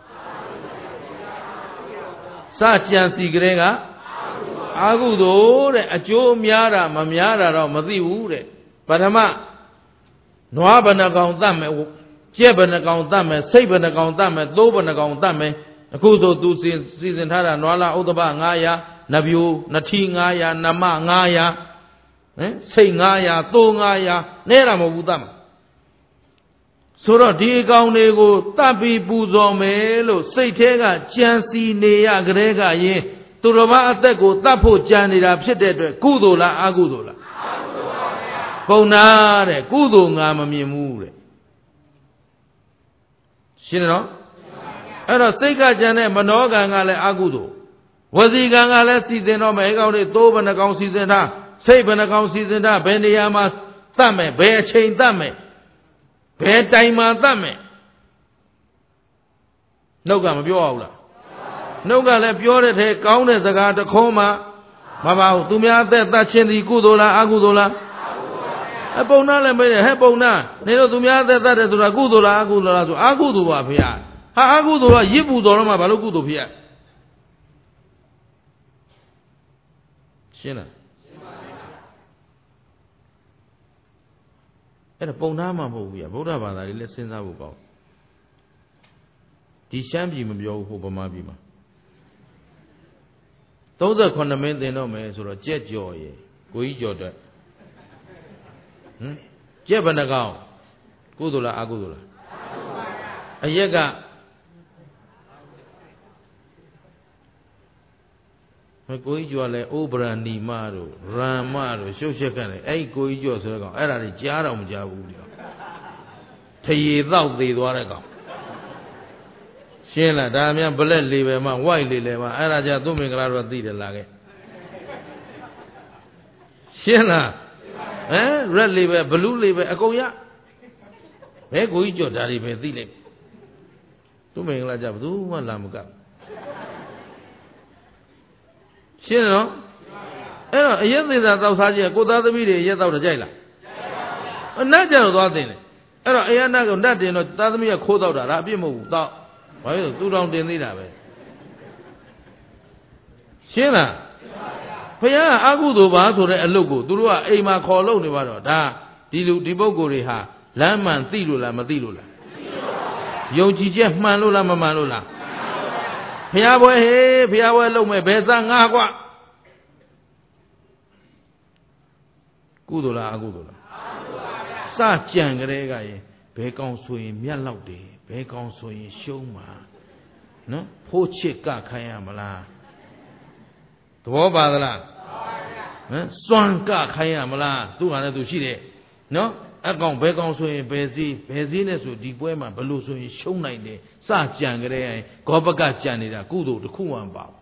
စကြံစီကြတဲ့ကအာကုသို့တဲ့အကျိုးများတာမများတာတော့မသိဘူးတဲ့ပထမနွားဘဏ္ဍကောင်တတ်မယ်ကြက်ဘဏ္ဍကောင်တတ်မယ်စိတ်ဘဏ္ဍကောင်တတ်မယ်သိုးဘဏ္ဍကောင်တတ်မယ်အခုဆိုသူစီစဉ်ထားတာနွားလာဥဒ္ဓဘ900နဗျူနထီ900နမ900စိတ်900သိုး900နဲတာမဟုတ်ဘူးတတ်မှာဆိုတော့ဒီအကောင်တွေကိုတတ်ပြီးပူဇော်မယ်လို့စိတ်ထဲကကြံစီနေရကြတဲ့ကရင်သူတော်ဘာအသက်ကိုတတ်ဖို့ကြံနေတာဖြစ်တဲ့အတွက်ကုသိုလ်လားအကုသိုလ်လားပုံနာတဲ့ကုသိုလ်ငါမမြင်ဘူးတဲ့ရှင်းတယ်နော်အဲ့တော့စိတ်ကကြံတဲ့မနောကံကလည်းအကုသိုလ်ဝစီကံကလည်းစီစဉ်တော့မယ်အကောင်တွေသိုးဘဏ္ဍကောင်စီစဉ်ထားစိတ်ဘဏ္ဍကောင်စီစဉ်ထားဘယ်နေရာမှာတတ်မယ်ဘယ်အချိန်တတ်မယ်ဘယ်တိုင်မှာတတ်မယ်နှုတ်ကမပြောအောင်လားနှုတ်ကလည်းပြောတဲ့ထဲကောင်းတဲ့စကားတခုံးမှမပါဘူးသူများအသက်တတ်ခြင်းဒီကုသိုလ်လားအကုသိုလ်လားအပုံနာလည်းမေးတယ်ဟဲ့ပုံနာနေတော့သူများအသက်တတ်တယ်ဆိုတာကုသိုလ်လားအကုသိုလ်လားဆိုအကုသိုလ်ပါဖေဟာအကုသိုလ်ကရစ်ပူတော်တော့မှဘာလို့ကုသိုလ်ဖြစ်ရရှင်းလားအဲ့ဒါပုံနာမှမဟုတ်ဘူးဗုဒ္ဓဘာသာတွေလည်းစဉ်းစားဖို့ကောင်းဒီရှမ်းပြည်မပြောဘူးဟိုဗမာပြည်မှာ38မင်းသင်တော့မယ်ဆိုတော့ကြက်ကြော်ရယ်ကိုကြီးကြော်တဲ့ကြက်ဘဏ္ဍကောင်ကုသိုလ်လားအကုသိုလ်လားအရက်ကကိုကြီးကျော်လဲအိုးဗရဏီမတို့ရံမတို့ရှုပ်ရှက်ကတယ်အဲ့ကိုကြီးကျော်ဆိုတဲ့ကောင်အဲ့ဒါတွေကြားတော့မကြားဘူးဒီထရေတော့သေးသွားတဲ့ကောင်ရှင်းလားဒါများဘလက်လေးပဲမှဝိုက်လေးလည်းမှအဲ့ဒါကြသူ့မင်္ဂလာတော့သိတယ်လားကဲရှင်းလားရက်လေးပဲဘလူးလေးပဲအကုန်ရဘယ်ကိုကြီးကျော်ဒါတွေပဲသိလိုက်သူ့မင်္ဂလာကြဘသူမှလာမကရှင်းနော်အဲ့တော့အရက်သေးတာတောက်စားခြင်းကိုသားသမီးတွေရက်တောက်တော့ကြိုက်လားအနတ်ကြတော့သွားတင်တယ်အဲ့တော့အယနာကနတ်တင်တော့သားသမီးကခိုးတောက်တာဒါအပြစ်မဟုတ်ဘူးတောက်ဘာလို့သူတောင်တင်သေးတာပဲရှင်းလားဘုရားအကုသိုလ်ပါဆိုတဲ့အလုပ်ကိုသူတို့ကအိမ်မှာခေါ်လို့နေပါတော့ဒါဒီလူဒီပုဂ္ဂိုလ်တွေဟာလမ်းမှန်သိလို့လားမသိလို့လားယုံကြည်ချက်မှန်လို့လားမမှန်လို့လားဖျားပွဲဟေးဖျားပွဲလုံးမဲ့ဘယ်စားငါကွာကုသိုလ်လားအကုသိုလ်လားစကြံကြတဲ့ကရင်ဘယ်ကောင်ဆိုရင်မြတ်လောက်တယ်ဘယ်ကောင်ဆိုရင်ရှုံးမှာနော်ဖိုးချစ်ကခိုင်းရမလားသဘောပါသလားဟမ်စွန့်ကခိုင်းရမလားသူ့ဟာလည်းသူရှိတယ်နော်အကောင်ဘယ်ကောင်ဆိုရင်ဘယ်စည်းနဲ့ဆိုဒီပွဲမှာဘယ်လိုဆိုရင်ရှုံးနိုင်တယ်စကြံကြတဲ့ရင်ဂောဘကကြံနေတာကုသိုလ်တစ်ခုမှမပါဘူး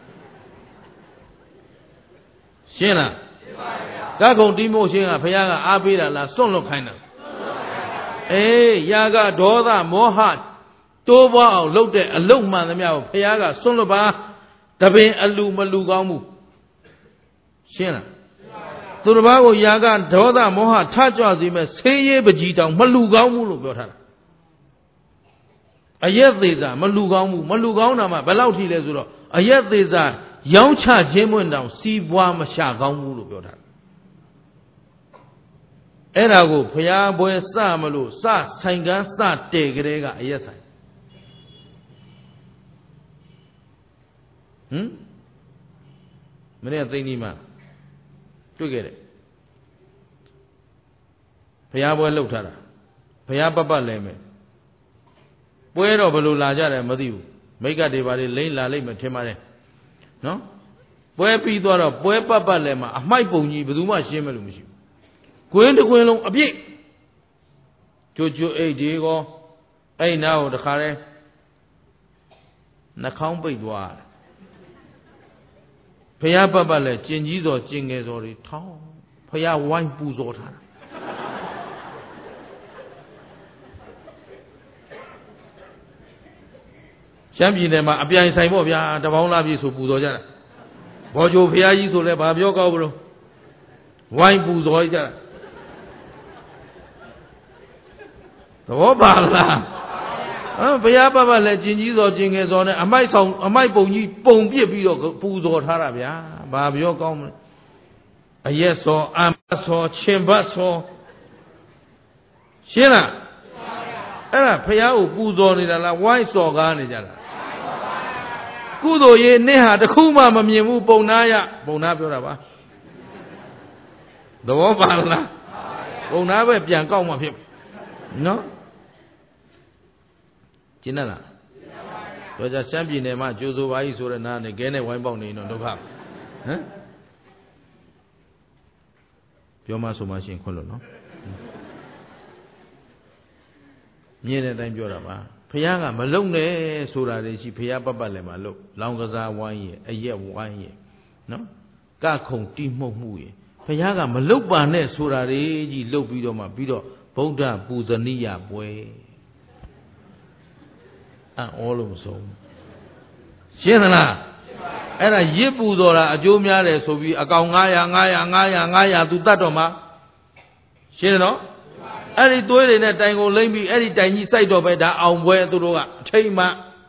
ရှင်းလားရှင်းပါဗျာကကုံတိမို့ရှင်းကဘုရားကအားပေးတာလားစွန့်လွတ်ခိုင်းတာအေးယာကဒေါသမောဟတိုးပွားအောင်လုပ်တဲ့အလုတ်မှန်သမျှကိုဘုရားကစွန့်လွတ်ပါတပင်အလူမလူကောင်းဘူးရှင်းလားသူတစ်ပါးကိုယာကဒေါသမောဟထကြွစေမဲ့ဆေးရေးပကြီးတောင်မလူကောင်းဘူးလို့ပြောထားတာအယက်သေးစာမလူကောင်းဘူးမလူကောင်းတာမှဘယ်လောက်ထိလဲဆိုတော့အယက်သေးစာရောင်းချခြင်းမွင့်တောင်စီးပွားမရှာကောင်းဘူးလို့ပြောထားတာအဲ့ဒါကိုဘုရားပွဲစမလို့စဆိုင်ကန်းစတဲကလေးကအယက်ဆိုင်မနေ့ကသိန်းကြီးမှတွေ့ခဲ့တယ်ဘုရားပွဲလှုပ်ထားတာဘုရားပပတ်လဲမယ်ပွဲတော့ဘယ်လိုလာကြတယ်မသိဘူးမိကတွေဘာတွေလိမ့်လာလိမ့်မယ်ထင်ပါတယ်နော်ပွဲပြီးသွားတော့ပွဲပပတ်လဲမှာအမိုက်ပုံကြီးဘယ်သူမှရှင်းမဲ့လို့မရှိဘူးကွင်းတစ်ကွင်းလုံးအပြည့်ကြိုအိတ်ဒီကောအဲ့နာကိုတခါလဲနှာခေါင်းပိတ်သွားတယ်ဖះပတ်ပတ်လဲကျင်ကြီးစော်ကျင်ငယ်စော်တွေထောင်းဖះဝိုင်းပူဇော်ထားတာရှမ်းပြည်နယ်မှာအပြိုင်ဆိုင်ပေါ့ဗျာတပေါင်းလားပြည့်ဆိုပူဇော်ကြတာဘောချိုဖះကြီးဆိုလဲဘာပြောကောက်ဘူးလို့ဝိုင်းပူဇော်ကြတာသဘောပါလားဘုရားပပလည်းကျင်ကြီးစော်ကျင်ငယ်စော်နဲ့အမိုက်ပုံကြီးပုံပြစ်ပြီးတော့ပူဇော်ထားတာဗျာဘာပြောကောင်းမလဲအရက်စော်အမတ်စော်ချင်းဘတ်စော်ရှင်းလားအဲ့ဒါဘုရားကိုပူဇော်နေတာလားဝိုင်းစော်ကားနေကြတာကုသိုလ်ရေးနေ့ဟာတခုမှမမြင်ဘူးပုံနာပြောတာပါသဘောပါလားပုံနာပဲပြန်ကောက်မှဖြစ်နော်ကျင်းလားတော့ကြရှမ်းပြည်နယ်မှာကျိုးစိုးပါကြီးဆိုတဲ့နားနဲ့ခဲနဲ့ဝိုင်းပေါက်နေတော့ဒုက္ခဟမ်ပြောမှဆိုမှရှင်ခွတ်လို့နော်မြင်တဲ့အတိုင်းပြောတာပါဖះကမလုံနဲ့ဆိုတာတွေရှိဖះပပတ်လည်းမလုံလောင်ကစားဝိုင်းရဲ့အရက်ဝိုင်းရဲ့နော်ကခုံတိမှုတ်မှုရဲ့ဖះကမလုံပါနဲ့ဆိုတာတွေကြီးလှုပ်ပြီးတော့မှပြီးတော့ဗုဒ္ဓပူဇနီယပွဲအော်လို့မဆုံးရှင်းသလားအဲ့ဒါရစ်ပူတော်တာအကျိုးများတယ်ဆိုပြီးအကောင်900သူတတ်တော့မှာရှင်းတယ်နော်အဲ့ဒီသွေးတွေနဲ့တိုင်ကုန်လိမ့်ပြီးအဲ့ဒီတိုင်ကြီးစိုက်တော့ပဲဒါအောင်ပွဲသူတို့ကအထိတ်မှ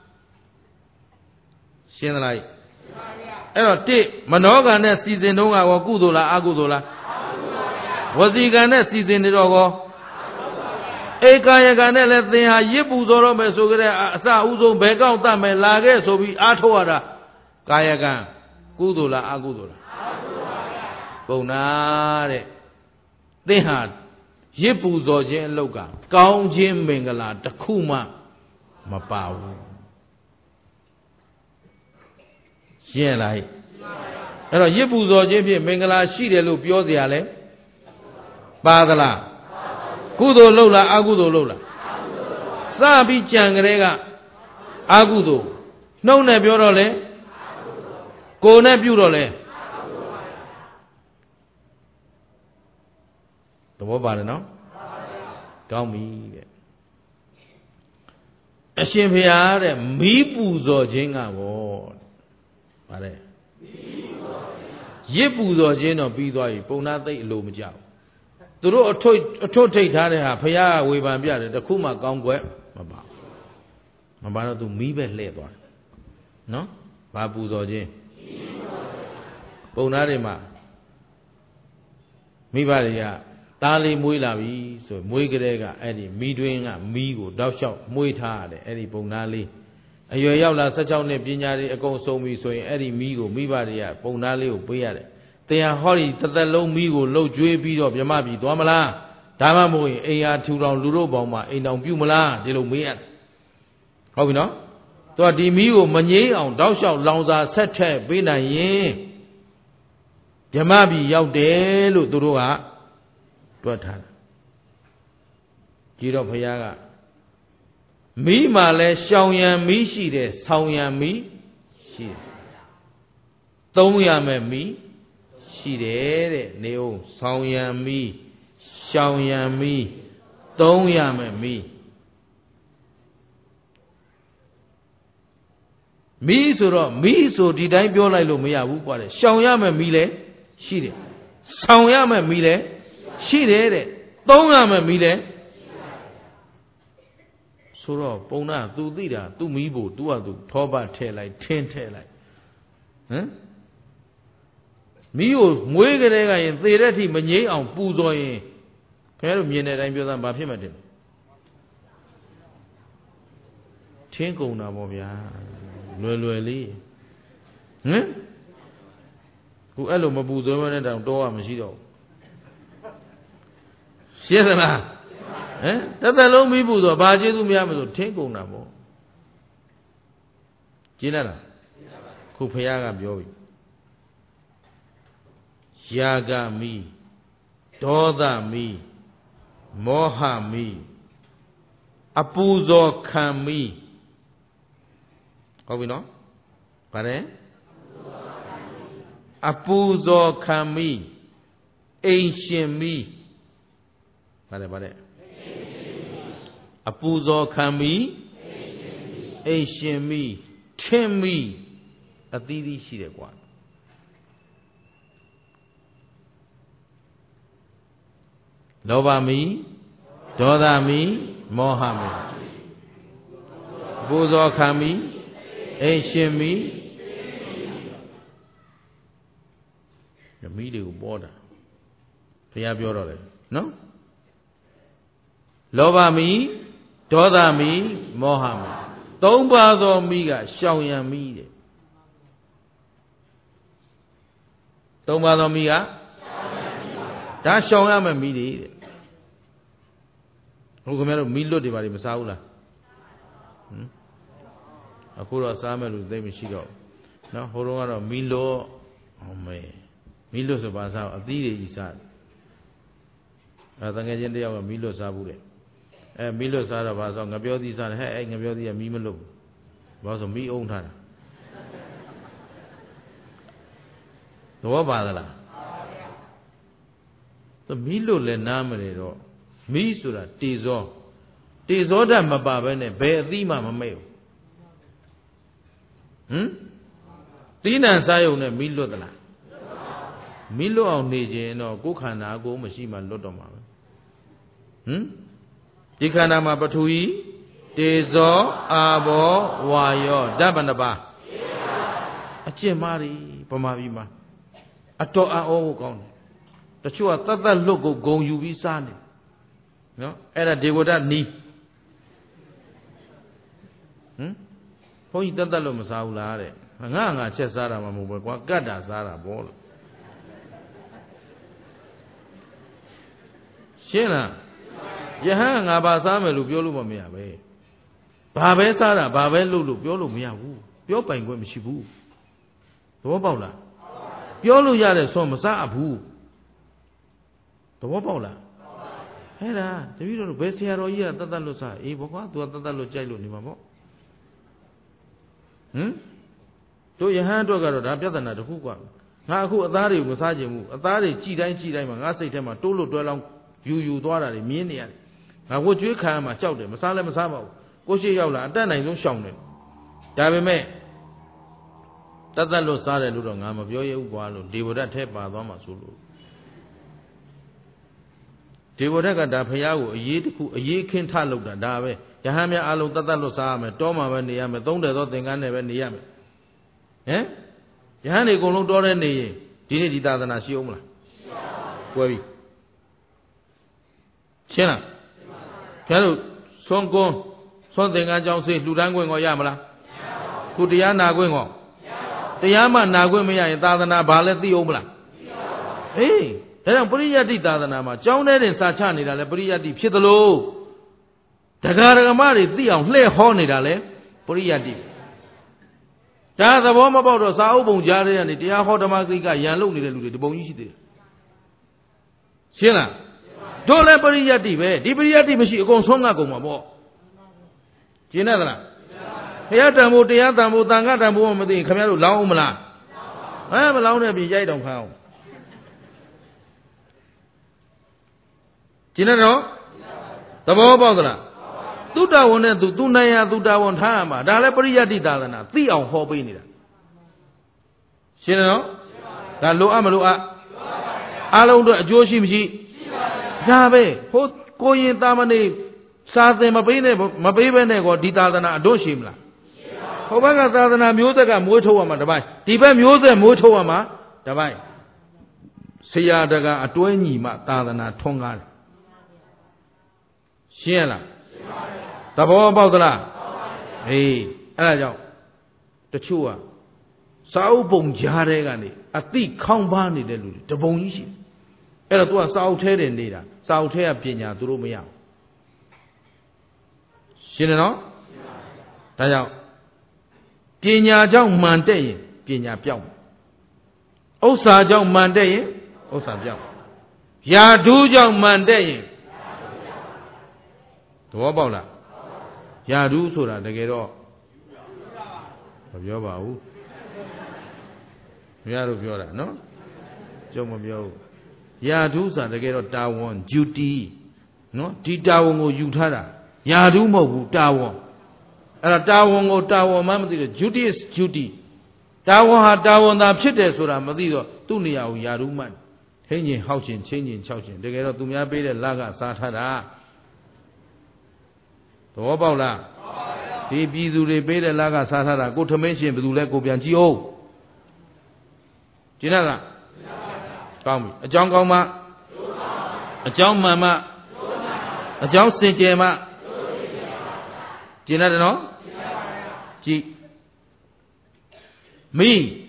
ရှင်းသလားအဲ့တော့တိမနောကံနဲ့စီစဉ်တုံးကရောကုသိုလ်လားအကုသိုလ်လားဝစီကံနဲ့စီစဉ်နေတော့ကောဧကာယကံနဲ့လည်းသင်ဟာရစ်ပူဇော်တော့မယ်ဆိုကြတဲ့အစအဦးဆုံးဘယ်ကောက်တတ်မယ်လာခဲ့ဆိုပြီးအားထုတ်ရတာကာယကံကုသိုလ်လားအကုသိုလ်လားအကုသိုလ်ပါဗျာပုံနာတဲ့သင်ဟာရစ်ပူဇော်ခြင်းအလုပ်ကကောင်းခြင်းမင်္ဂလာတစ်ခုမှမပါဘူးရှင်းလားအဲ့တော့ရစ်ပူဇော်ခြင်းဖြင့်မင်္ဂလာရှိတယ်လို့ပြောเสียရလဲပါသလားကုသိုလ်လုပ်လားအကုသိုလ်လုပ်လားစပြီးကြံကြတဲ့ကအကုသိုလ်နှုတ်နဲ့ပြောတော့လေကိုယ်နဲ့ပြုတော့လေသဘောပါတယ်နော်ကောင်းပြီတဲ့အရှင်ဘုရားတဲ့မီးပူဇော်ခြင်းကဘောဗါတဲ့ရစ်ပူဇော်ခြင်းတော့ပြီးသွားပြီပုံနာသိအလိုမကြောက်သူတို့အထွတ်ထိတ်ထားတဲ့ဟာဘုရားဝေဖန်ပြတယ်တခုမှကောင်းကွယ်မပါတော့သူမီးပဲလှည့်သွားတယ်နော်ဘာပူဇော်ခြင်းပုံနာတွေမှာမိဘတွေကသားလေးမွေးလာပြီဆိုမွေးကလေးကအဲ့ဒီမိတွင်းကမီးကိုတောက်လျှောက်မွေးထားရတယ်အဲ့ဒီပုံနာလေးအရွယ်ရောက်လာ16နှစ်ပညာတွေအကုန်စုံပြီဆိုရင်အဲ့ဒီမိကိုမိဘတွေကပုံသားလေးကိုပေးရတယ်တရားဟောဒီတစ်သက်လုံးမိကိုလှုပ်ကြွေးပြီးတော့မြမပြီသွားမလားဒါမှမဟုတ်ရင်အိမ်အားထူထောင်လူတို့ပေါင်းမှာအိမ်တော်ပြုမလားဒီလိုမေးရတယ်ဟုတ်ပြီနော်သူကဒီမိကိုမငြိမ်းအောင်တောက်လျှောက်လောင်စာဆက်ထက်ပေးနိုင်ရင်မြမပြီရောက်တယ်လို့သူတို့ကတွက်ထားတယ်ကြည်တော့ဘုရားကမိမှလည်းရှောင်ရံမိရှိတယ်ဆောင်ရံမိရှိတယ်သုံးရမယ်မိရှိတယ်တဲ့နေအောင်ဆောင်ရံမိရှောင်ရံမိသုံးရမယ်မိမိဆိုတော့မိဆိုဒီတိုင်းပြောလိုက်လို့မရဘူးကွာတဲ့ရှောင်ရမယ်မိလည်းရှိတယ်ဆောင်ရမယ်မိလည်းရှိတယ်တဲ့သုံးရမယ်မိလည်းဆိုတော့ပုံနာ तू သိတာ तू မီးဖို့ तू က तू ထောပတ်ထဲလိုက်ထင်းထဲလိုက်ဟမ်မီးကိုမွေးကြတဲ့ကရင်သေတဲ့အထိမငြိမ်းအောင်ပူဇော်ရင်ခင်ဗျားတို့မြင်တဲ့အတိုင်းပြောသားဘာဖြစ်မှတင်ထင်းကုန်တာပေါ့ဗျာလွယ်လွယ်လေးဟမ်ခုအဲ့လိုမပူဇော်မနဲ့တောင်တော့ရမရှိတော့ရှင်းသလားဟမ်တစ်သက်လုံးမိဘူးဆိုဘာကျေးဇူးများမလို့ထင်းကုန်တာပေါ့ကျင်းလားခုဖခင်ကပြောပြီယာဂမိဒေါသမိမောဟမိအပူဇော်ခံမိဟုတ်ပြီနော်ဗါတယ်အပူဇော်ခံမိအိမ်ရှင်မိဗါတယ်အပူဇော်ခံမိအိမ်ရှင်မိထင်းမိအသီးသီးရှိတယ်ကွာလောဘမိဒေါသမိမောဟမိအပူဇော်ခံမိအိမ်ရှင်မိမိတွေကိုပေါ်တာဘုရားပြောတော့တယ်နော်လောဘမိဒေါသမိမောဟမိသုံးပါးသောမိကရှောင်ရံမိတဲ့သုံးပါးသောမိကဒါရှောင်ရမယ်မိတွေတဲ့ဟုတ်ခင်ဗျားတို့မိလွတ်တွေပါလိမစားဘူးလားဟမ်အခုတော့စားမယ်လို့သိမရှိတော့နော်ဟိုတုန်းကတော့မိလွတ်ဟုတ်မဲမိလွတ်ဆိုပါစားအသီးတွေကြီးစားတငယ်ချင်းတယောက်ကမိလွတ်စားဘူးတဲ့မိလွတ်စားတော့ဘာဆိုငပြောသီးစားတယ်ဟဲ့ငပြောသီးကမီးမလွတ်ဘူးဘာဆိုမီးအုံထားတာသဘောပါသလားသမီးလွတ်လည်းနားမလဲတော့မီးဆိုတာတေဇောဓာတ်မပါဘဲနဲ့ဘယ်အသီးမှမမဲ့ဘူးဟမ်သီးနှံစားရုံနဲ့မီးလွတ်သလားမီးလွတ်အောင်နေခြင်းတော့ကိုယ်ခန္ဓာကိုယ်မရှိမှလွတ်တော့မှာပဲဟမ်ဒီခန္ဓာမှာပထဝီတေဇောအာဘောဝါယောဓာတ်ဘဏ္ဍပါအကျင့်မားတွေဗမာပြည်မှာအတော်အံ့ဩဖို့ကောင်းတယ်တချို့ကတတ်လွတ်ကိုဂုံယူပြီးစားနေနော်အဲ့ဒါဒေဝဒနီးဟမ်ဘုန်းကြီးတတ်လွတ်မစားဘူးလားတဲ့ငါချက်စားတာမှမဟုတ်ပဲကွာကတ်တာစားတာပေါ့လို့ရှင်းလားယဟန်ငါဘာစားမယ်လို့ပြောလို့မရပဲဘာပဲစားတာဘာပဲလုပ်လို့ပြောလို့မရဘူးပြောပိုင်ခွင့်မရှိဘူးသဘောပေါက်လားပြောလို့ရတဲ့ဆွမ်းမစားဘူးသဘောပေါက်လားအဲ့ဒါတပည့်တော်ဘယ်ဆရာတော်ကြီးကတတ်လွတ်စားအေးဘောကွာ तू ကတတ်လွတ်ကြိုက်လို့နေမှာပေါ့ဟမ်တို့ယဟန်အတွက်ကတော့ဒါပြဿနာတစ်ခုကွာငါအခုအသားတွေကိုမစားချင်ဘူးအသားတွေကြည်တိုင်းမှာငါစိတ်ထဲမှာတိုးလို့တွဲလောင်းယူသွားတာတွေမြင်နေရတယ်ငါကိုကျွေးခံရမှာကြောက်တယ်မစားလည်းမစားပါဘူးကိုရှိရောက်လာအတက်နိုင်ဆုံးရှောင်တယ်ဒါပေမဲ့တတ်လွတ်စားတယ်လို့တော့ငါမပြောရဘူးကွာလို့ဒေဝဒတ်ထဲပါသွားမှာဆိုလို့ဒေဝဒတ်ကဒါဖရာကိုအရေးတစ်ခုအရေးခင်းထလုပ်တာဒါပဲယဟန်များအလုံးတတ်လွတ်စားရမယ်တောမှာပဲနေရမယ်သုံးတယ်သောသင်္ကန်းနဲ့ပဲနေရမယ်ဟမ်ယဟန်တွေအကုန်လုံးတောထဲနေရင်ဒီနေ့ဒီသာသနာရှိအောင်မလားရှိပါဘူးကွယ်ပြီရှင်းလားကျန်တို့ဆွမ်းသင်္ကန်းကြောင်းစေလှူဒန်းခွင့်ကိုရမလားမရ Kutiana going the Yama Nagumia and Tadana Baleti Obla. Hey, then Puriati Tadanama, John Ed and Sachani, the Puriati Pitalo. Tagaramari, the Lay Hornidale, Puriati. That's the one about us, Aubon Jari and the Yahodamaka, Yellow, the Bonisi. Sina. Don't let Puriati, Dipuriati Machine goes home, Nagoma. Jinadra. Yatamu, Yatamu, Tangatamu, the Camaro Laumla. I am allowed to be Jadon How. Jinado? The Bobadra. Tuta one to Tunaya, Tuta one Hama, Dalapuriati Dalana, the on Hobinida. Sino? Dalo Amalua. Alo Joshimji. Jabe, Hot Koyin Tamani, Sate Mabene, or Ditadana, Doshimla. Hobaga Tadana, Mutaka, Mutuama, the Bai. Tiba Musa, Mutuama, the Bai. Sayadaga, Atuani, Tadana, Tonga. Shiela. The Bobadra. Hey, Elajo. The Chua. Sao Bong Jaregani, a thick company, the Bonishi. Elatua South Head and Lida, South Hair Pina, Durumia. Shinano? Tayo. Pina Jong Mante, Pina Piao. Osa Jong Mante, Osa Piao. Yadu Jong Mante. Tuabola. Yadu Sura, the Gero. Of your bow. Yadu Fiora, no? Jomobio. Yadusa, the Gero Tawon, duty. No? Titawon Utara. Yadu Mobu, Tawon. And a Tawon or Tawon, Mamma, duty is duty. Tawon had Tawon, the Chites, or Amadido, Tunia, Yaduman. Changing housing, changing chouching. The Gero Tumia Bede Laga, Satara. Tobaula. The Bizu Bede Laga, Satara, go to mention Buduleko Bianchio. Jinala. Come, a John Goma, a John Mama, a John Saint Jema. Jinadano? G. Me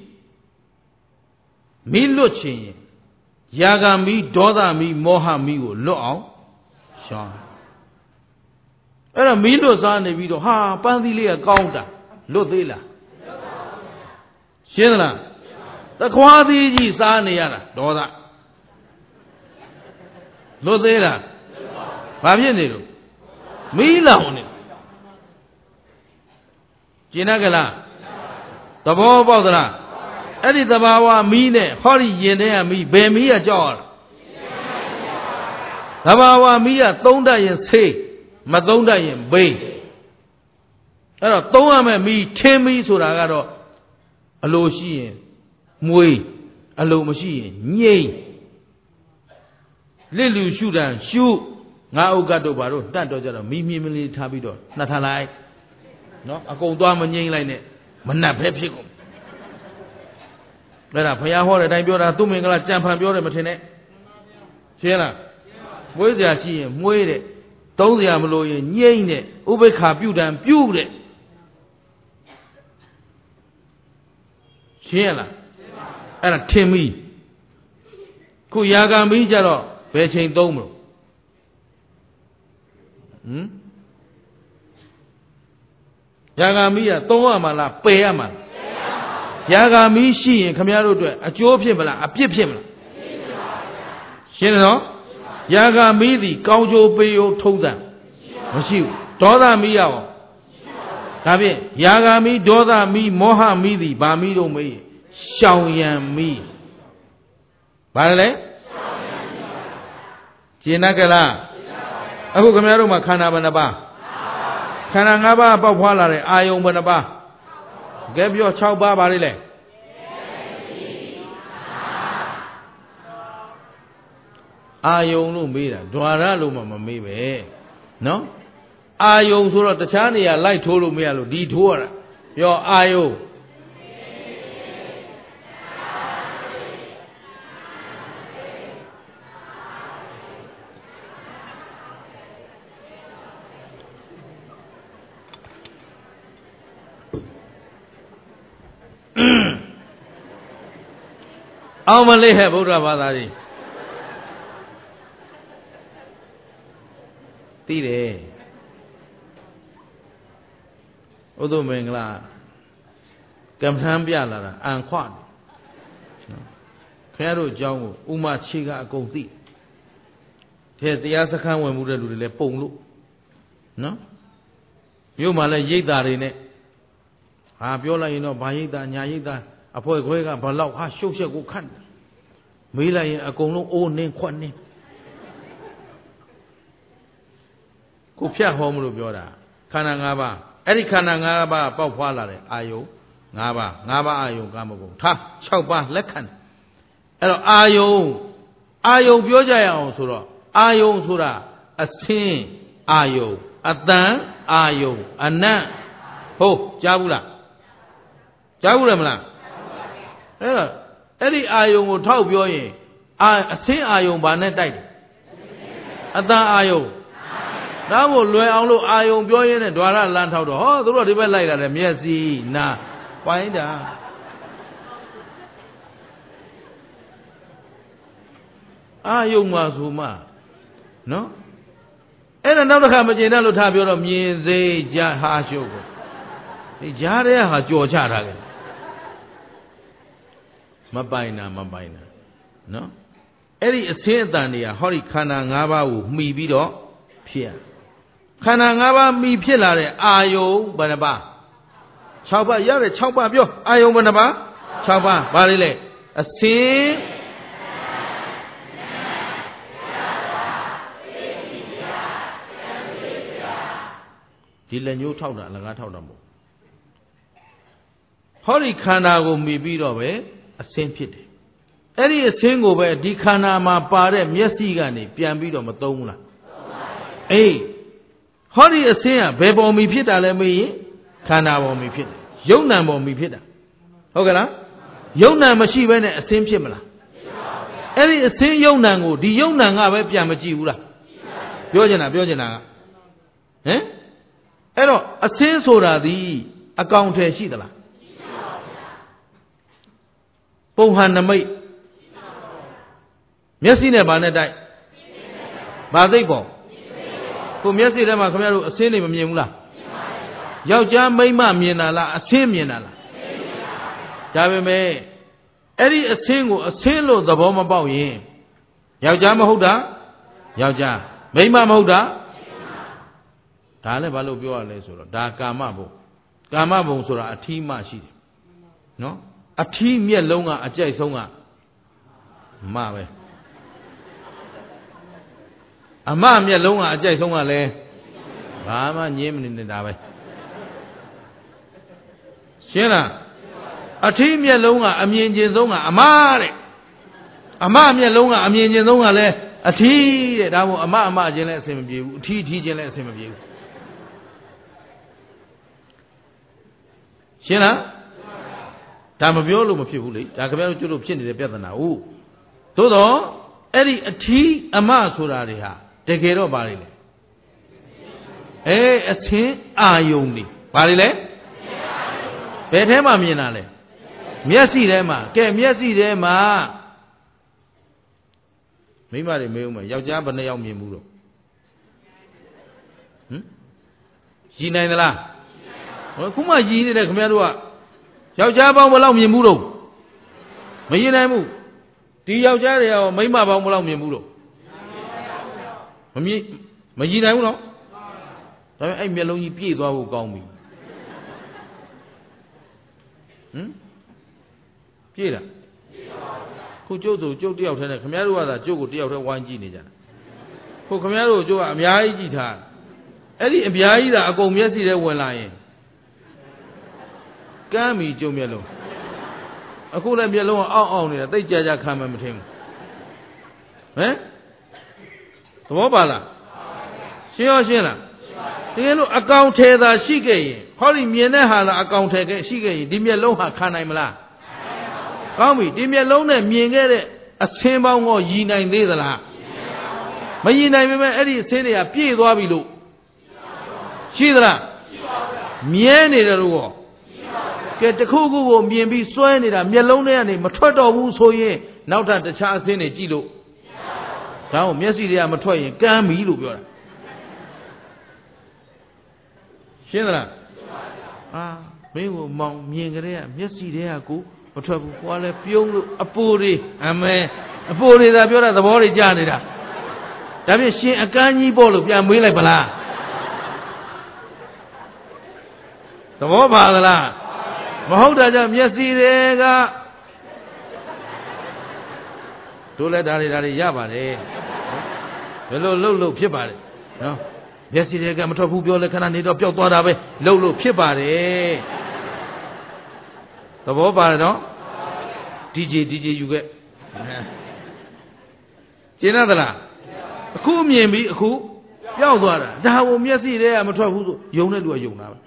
Luchin. Yaga me, Doda me, Moha me, Lo. Sean. And a Milos on the video, ha, Pandilia Counter, Lodilla. Shinla. The quality is on the other, Doda. Lodilla. Fabianero. Mila on it. Jinagala. The Bobadra. Eddie the Bawa, Mine, Hori Yene, me, Bemia Jar. The Bawa Mia, Tonda and say, Madonda and Bay. Toma me, Timmy Suragaro, Aloshi. Mui, a low machine, yea. Little shoot and shoot. Now got over, that does me, Tabido, not alike. No, I go down and ying like it. Manap Pepsico. But I pay a hole that I built a 2 minute jump and build a machine. Sierra. Where's the sea? Wait it. Don't the Amalo in yea, Ubeka build and build it. Sierra. And a Timmy. Kuyaga Mijaro, Betching Domo. Yagamia, Tomala, Payama. Yagamishi and Camaro, a Jopimala, a Pipim. Shino? Yagamidi, Gaujo Bayo Toda. Mashu, Doda Miao. Tabi, Yagami, Doda mi, Moha Midi, Bamido me. Xiaoyan mi. Vale? Jinagala. Abu Camaro Macana Banaba. Canangaba Bawala, Ayon Banaba. Gave your chow barile. Ayon Lumida, Dwara Luma maybe. No? Ayon Sura the Chania, light Tolumialo, detour. Your Ayo. အောင်မလေးဟဲ့ဗုဒ္ဓဘာသာကြီးသိတယ်ဥဒ္ဓမင်္ဂလာကမ္မထမ်းပြလာတာအန်ခွတ်ခင်ဗျားတို့အကြောင်းကိုဥမာခြေကအကုန်သိတဲ့တရားစခန်းဝင်မှုတဲ့လူတွေလည်းပုံလို့နော်မြို့မှာလည်းရိတ်သားတွေနဲ့ဟာပြောလိုက်ရင်တော့ဘာရိတ်သားညာရိတ်သားအဖွဲခွဲကဘလောက်ဟာရှုပ်ရှက်ကိုခတ်မေးလိုက်ရင်အကုန်လုံးအိုးနှင်းခွက်နှင်းကိုဖြတ်ဟောမလို့ပြောတာခန္ဓာ၅ပါးအဲ့ဒီခန္ဓာ၅ပါးပေါက်ဖွာလာတဲ့အာယု၅ပါးအာယုကာမဂုဏ်ထား6ပါးလက်ခံအဲ့တော့အာယုပြောကြရအောင်ဆိုတော့အာယုဆိုတာအစင်းအာယုအတန်အာယုအနတ်ဟုတ်ကြားဘူးလားကြားဘူးတယ်မလားအဲ့တော့အဲ့ဒီအာယုကိုထောက်ပြောရင်အစင်းအာယုဘာနဲ့တိုက်တယ်အတန်အာယုဒါမို့လွယ်အောင်လို့အာယုပြောရင်းနဲ့ဓွာရလမ်းထောက်တော့ဟောသူတို့ဒီဘက်လိုက်လာတယ်မျက်စိနာပိုင်းတာအာယုမှာဆိုမှနော်အဲ့ဒါနောက်တစ်ခါမကျင်တတ်လို့ထားပြောတော့မြင်စေကြဟာရှုပ်ကိုဒီကြားတဲ့ဟာကြော်ချထားတယ်မပိုင်တာနော်အဲ့ဒီအစင်းအတန်တွေကဟောဒီခန္ဓာ၅ပါးကိုမှီပြီးတော့ဖြစ်ရခန္ဓာ၅ပါးမှီဖြစ်လာတဲ့အာယုဘယ်နှပါ6ပါးရတဲ့6ပါးပြောအာယုဘယ်နှပါ6ပါးဘာလေးလဲအစင်းဒီလက်ညှိုးထောက်တာအလကားထောက်တာမဟုတ်ဟောဒီခန္ဓာကိုမှီပြီးတော့ပဲအစင်းဖြစ်တယ်အဲ့ဒီအစင်းကိုပဲဒီခန္ဓာမှာပါတဲ့မျက်စိကနေပြန်ပြီးတော့မသုံးဘူးလားအေးဟောဒီအစင်းကဘယ်ပေါ်မှီဖြစ်တာလဲမေးရင်ခန္ဓာပေါ်မှီဖြစ်တယ်ယုံ nant ပေါ်မှီဖြစ်တာဟုတ်ကဲ့လားယုံ nant မရှိဘဲနဲ့အစင်းဖြစ်မလားအဲ့ဒီအစင်းယုံ nant ကိုဒီယုံ nant ကပဲပြန်မကြည့်ဘူးလားပြောချင်တာကဟမ်အဲ့တော့အစင်းဆိုတာဒီအကောင်ထည်ရှိသလားပုံဟန်နမိတ်မျက်စိနဲ့ဗာနဲ့တိုက်ဗာသိပ်ပေါ်ကိုမျက်စိထဲမှာခင်ဗျားတို့အစင်းတွေမမြင်ဘူးလားယောက်ျားမိန်းမမြင်တာလားအစင်းမြင်တာလားဒါပေမဲ့အဲ့ဒီအစင်းကိုအစင်းလို့သဘောမပေါက်ရင်ယောက်ျားမဟုတ်တာယောက်ျားမိန်းမမဟုတ်တာဒါလည်းဘာလို့ပြောရလဲဆိုတော့ဒါကာမဘုံဆိုတာအထီးမရှိတယ်နော်အထီးမျက်လုံးကအကြိုက်ဆုံးကမပဲအမမျက်လုံးကအကြိုက်ဆုံးကလည်းဘာမှညင်းမနေနေတာပဲရှင်းလားအထီးမျက်လုံးကအမြင်ကျင်ဆုံးကအမတဲ့အမမျက်လုံးကအမြင်ကျင်ဆုံးကလည်းအထီးတဲ့ဒါမို့အမချင်းလည်းအဆင်မပြေဘူးအထီးချင်းလည်းအဆင်မပြေဘူးရှင်းလားဒါမပြောလို့မဖြစ်ဘူးလေဒါခင်ဗျားတို့ကျွတ်လို့ဖြစ်နေတဲ့ပြဿနာဟုတ်သို့တော့အဲ့ဒီအထီးအမဆိုတာတွေဟာတကယ်တော့ဘာတွေလဲအသင်းအာယုန်တွေဘာတွေလဲဘယ်ထဲမှာမြင်တာလဲမျက်စိထဲမှာကဲမျက်စိထဲမှာမိမတွေမေးဦးမယ်ယောက်ျားဘယ်နှယောက်မြင်ဘူးတော့ရည်နိုင်သလားခုမှရည်နေတယ်ခင်ဗျားတို့ကယောက်ျားပေါင်းဘယ်လောက်မြင်ဘူးတော့မရည်နိုင်ဘူးဒီယောက်ျားတွေရောမိန်းမပေါင်းဘယ်လောက်မြင်ဘူးတော့မရည်နိုင်ဘူးနော်ဒါပေမဲ့အဲ့မျက်လုံးကြီးပြည့်သွားဖို့ကောင်းပြီပြည့်လားခုကျုပ်တို့ကျုပ်တယောက်တည်းနဲ့ခင်ဗျားတို့ကသာကျုပ်ကိုတယောက်တည်းဝိုင်းကြည့်နေကြတာခုခင်ဗျားတို့ကျုပ်ကအများကြီးကြည့်ထားအဲ့ဒီအများကြီးသာအကုန်မျက်စိထဲဝင်လာရင်ကမ်းပြီကျုပ်မျက်လုံးအခုလည်းမျက်လုံးကအောင့်နေတာတိတ်ကြကြခံမှမထင်ဘူးသဘောပါလားရှင်းလားတကယ်လို့အကောင်ထဲသာရှိခဲ့ရင်ဟောဒီမြင်တဲ့ဟာသာအကောင်ထဲရှိခဲ့ရင်ဒီမျက်လုံးဟာခံနိုင်မလားကောင်းပြီဒီမျက်လုံးနဲ့မြင်ခဲ့တဲ့အဆင်းပေါင်းကိုရည်နိုင်သေးသလားမရည်နိုင်ပေမဲ့အဲ့ဒီအဆင်းတွေကပြည့်သွားပြီလို့ရှိသလားမြဲနေတယ်လို့ကဲတခုခုကိုမြင်ပြီးစွဲနေတာမျက်လုံးထဲကနေမထွက်တော့ဘူးဆိုရင်နောက်ထပ်တခြားအသင်းတွေကြည့်လို့ဒါကိုမျက်စိတွေကမထွက်ရင်ကမ်းပြီလို့ပြောတာရှင်းသလားမင်းကိုမောင်မြင်ကြတဲ့မျက်စိတွေကကိုမထွက်ဘူးဟိုကလည်းပြုံးလို့အပိုတွေအပိုတွေသာပြောတာသဘောတွေကြားနေတာဒါဖြင့်ရှင်အကန်းကြီးပေါ့လို့ပြန်မေးလိုက်ပါလားသဘောပါသလားမဟုတ်တာကြောင့်မျက်စိတွေကတို့လည်းဒါတွေရပါတယ်ဘယ်လိုလှုပ်လို့ဖြစ်ပါတယ်နော်မျက်စိတွေကမထွက်ဘူးပြောလဲခဏနေတော့ပျောက်သွားတာပဲလှုပ်လို့ဖြစ်ပါတယ်သဘောပါတယ်နော် DJ ယူခဲ့ကျင်းသလားအခုမြင်ပြီးအခုပျောက်သွားတာဒါကိုမျက်စိတွေကမထွက်ဘူးဆိုယုံတဲ့လူကယုံတာပဲ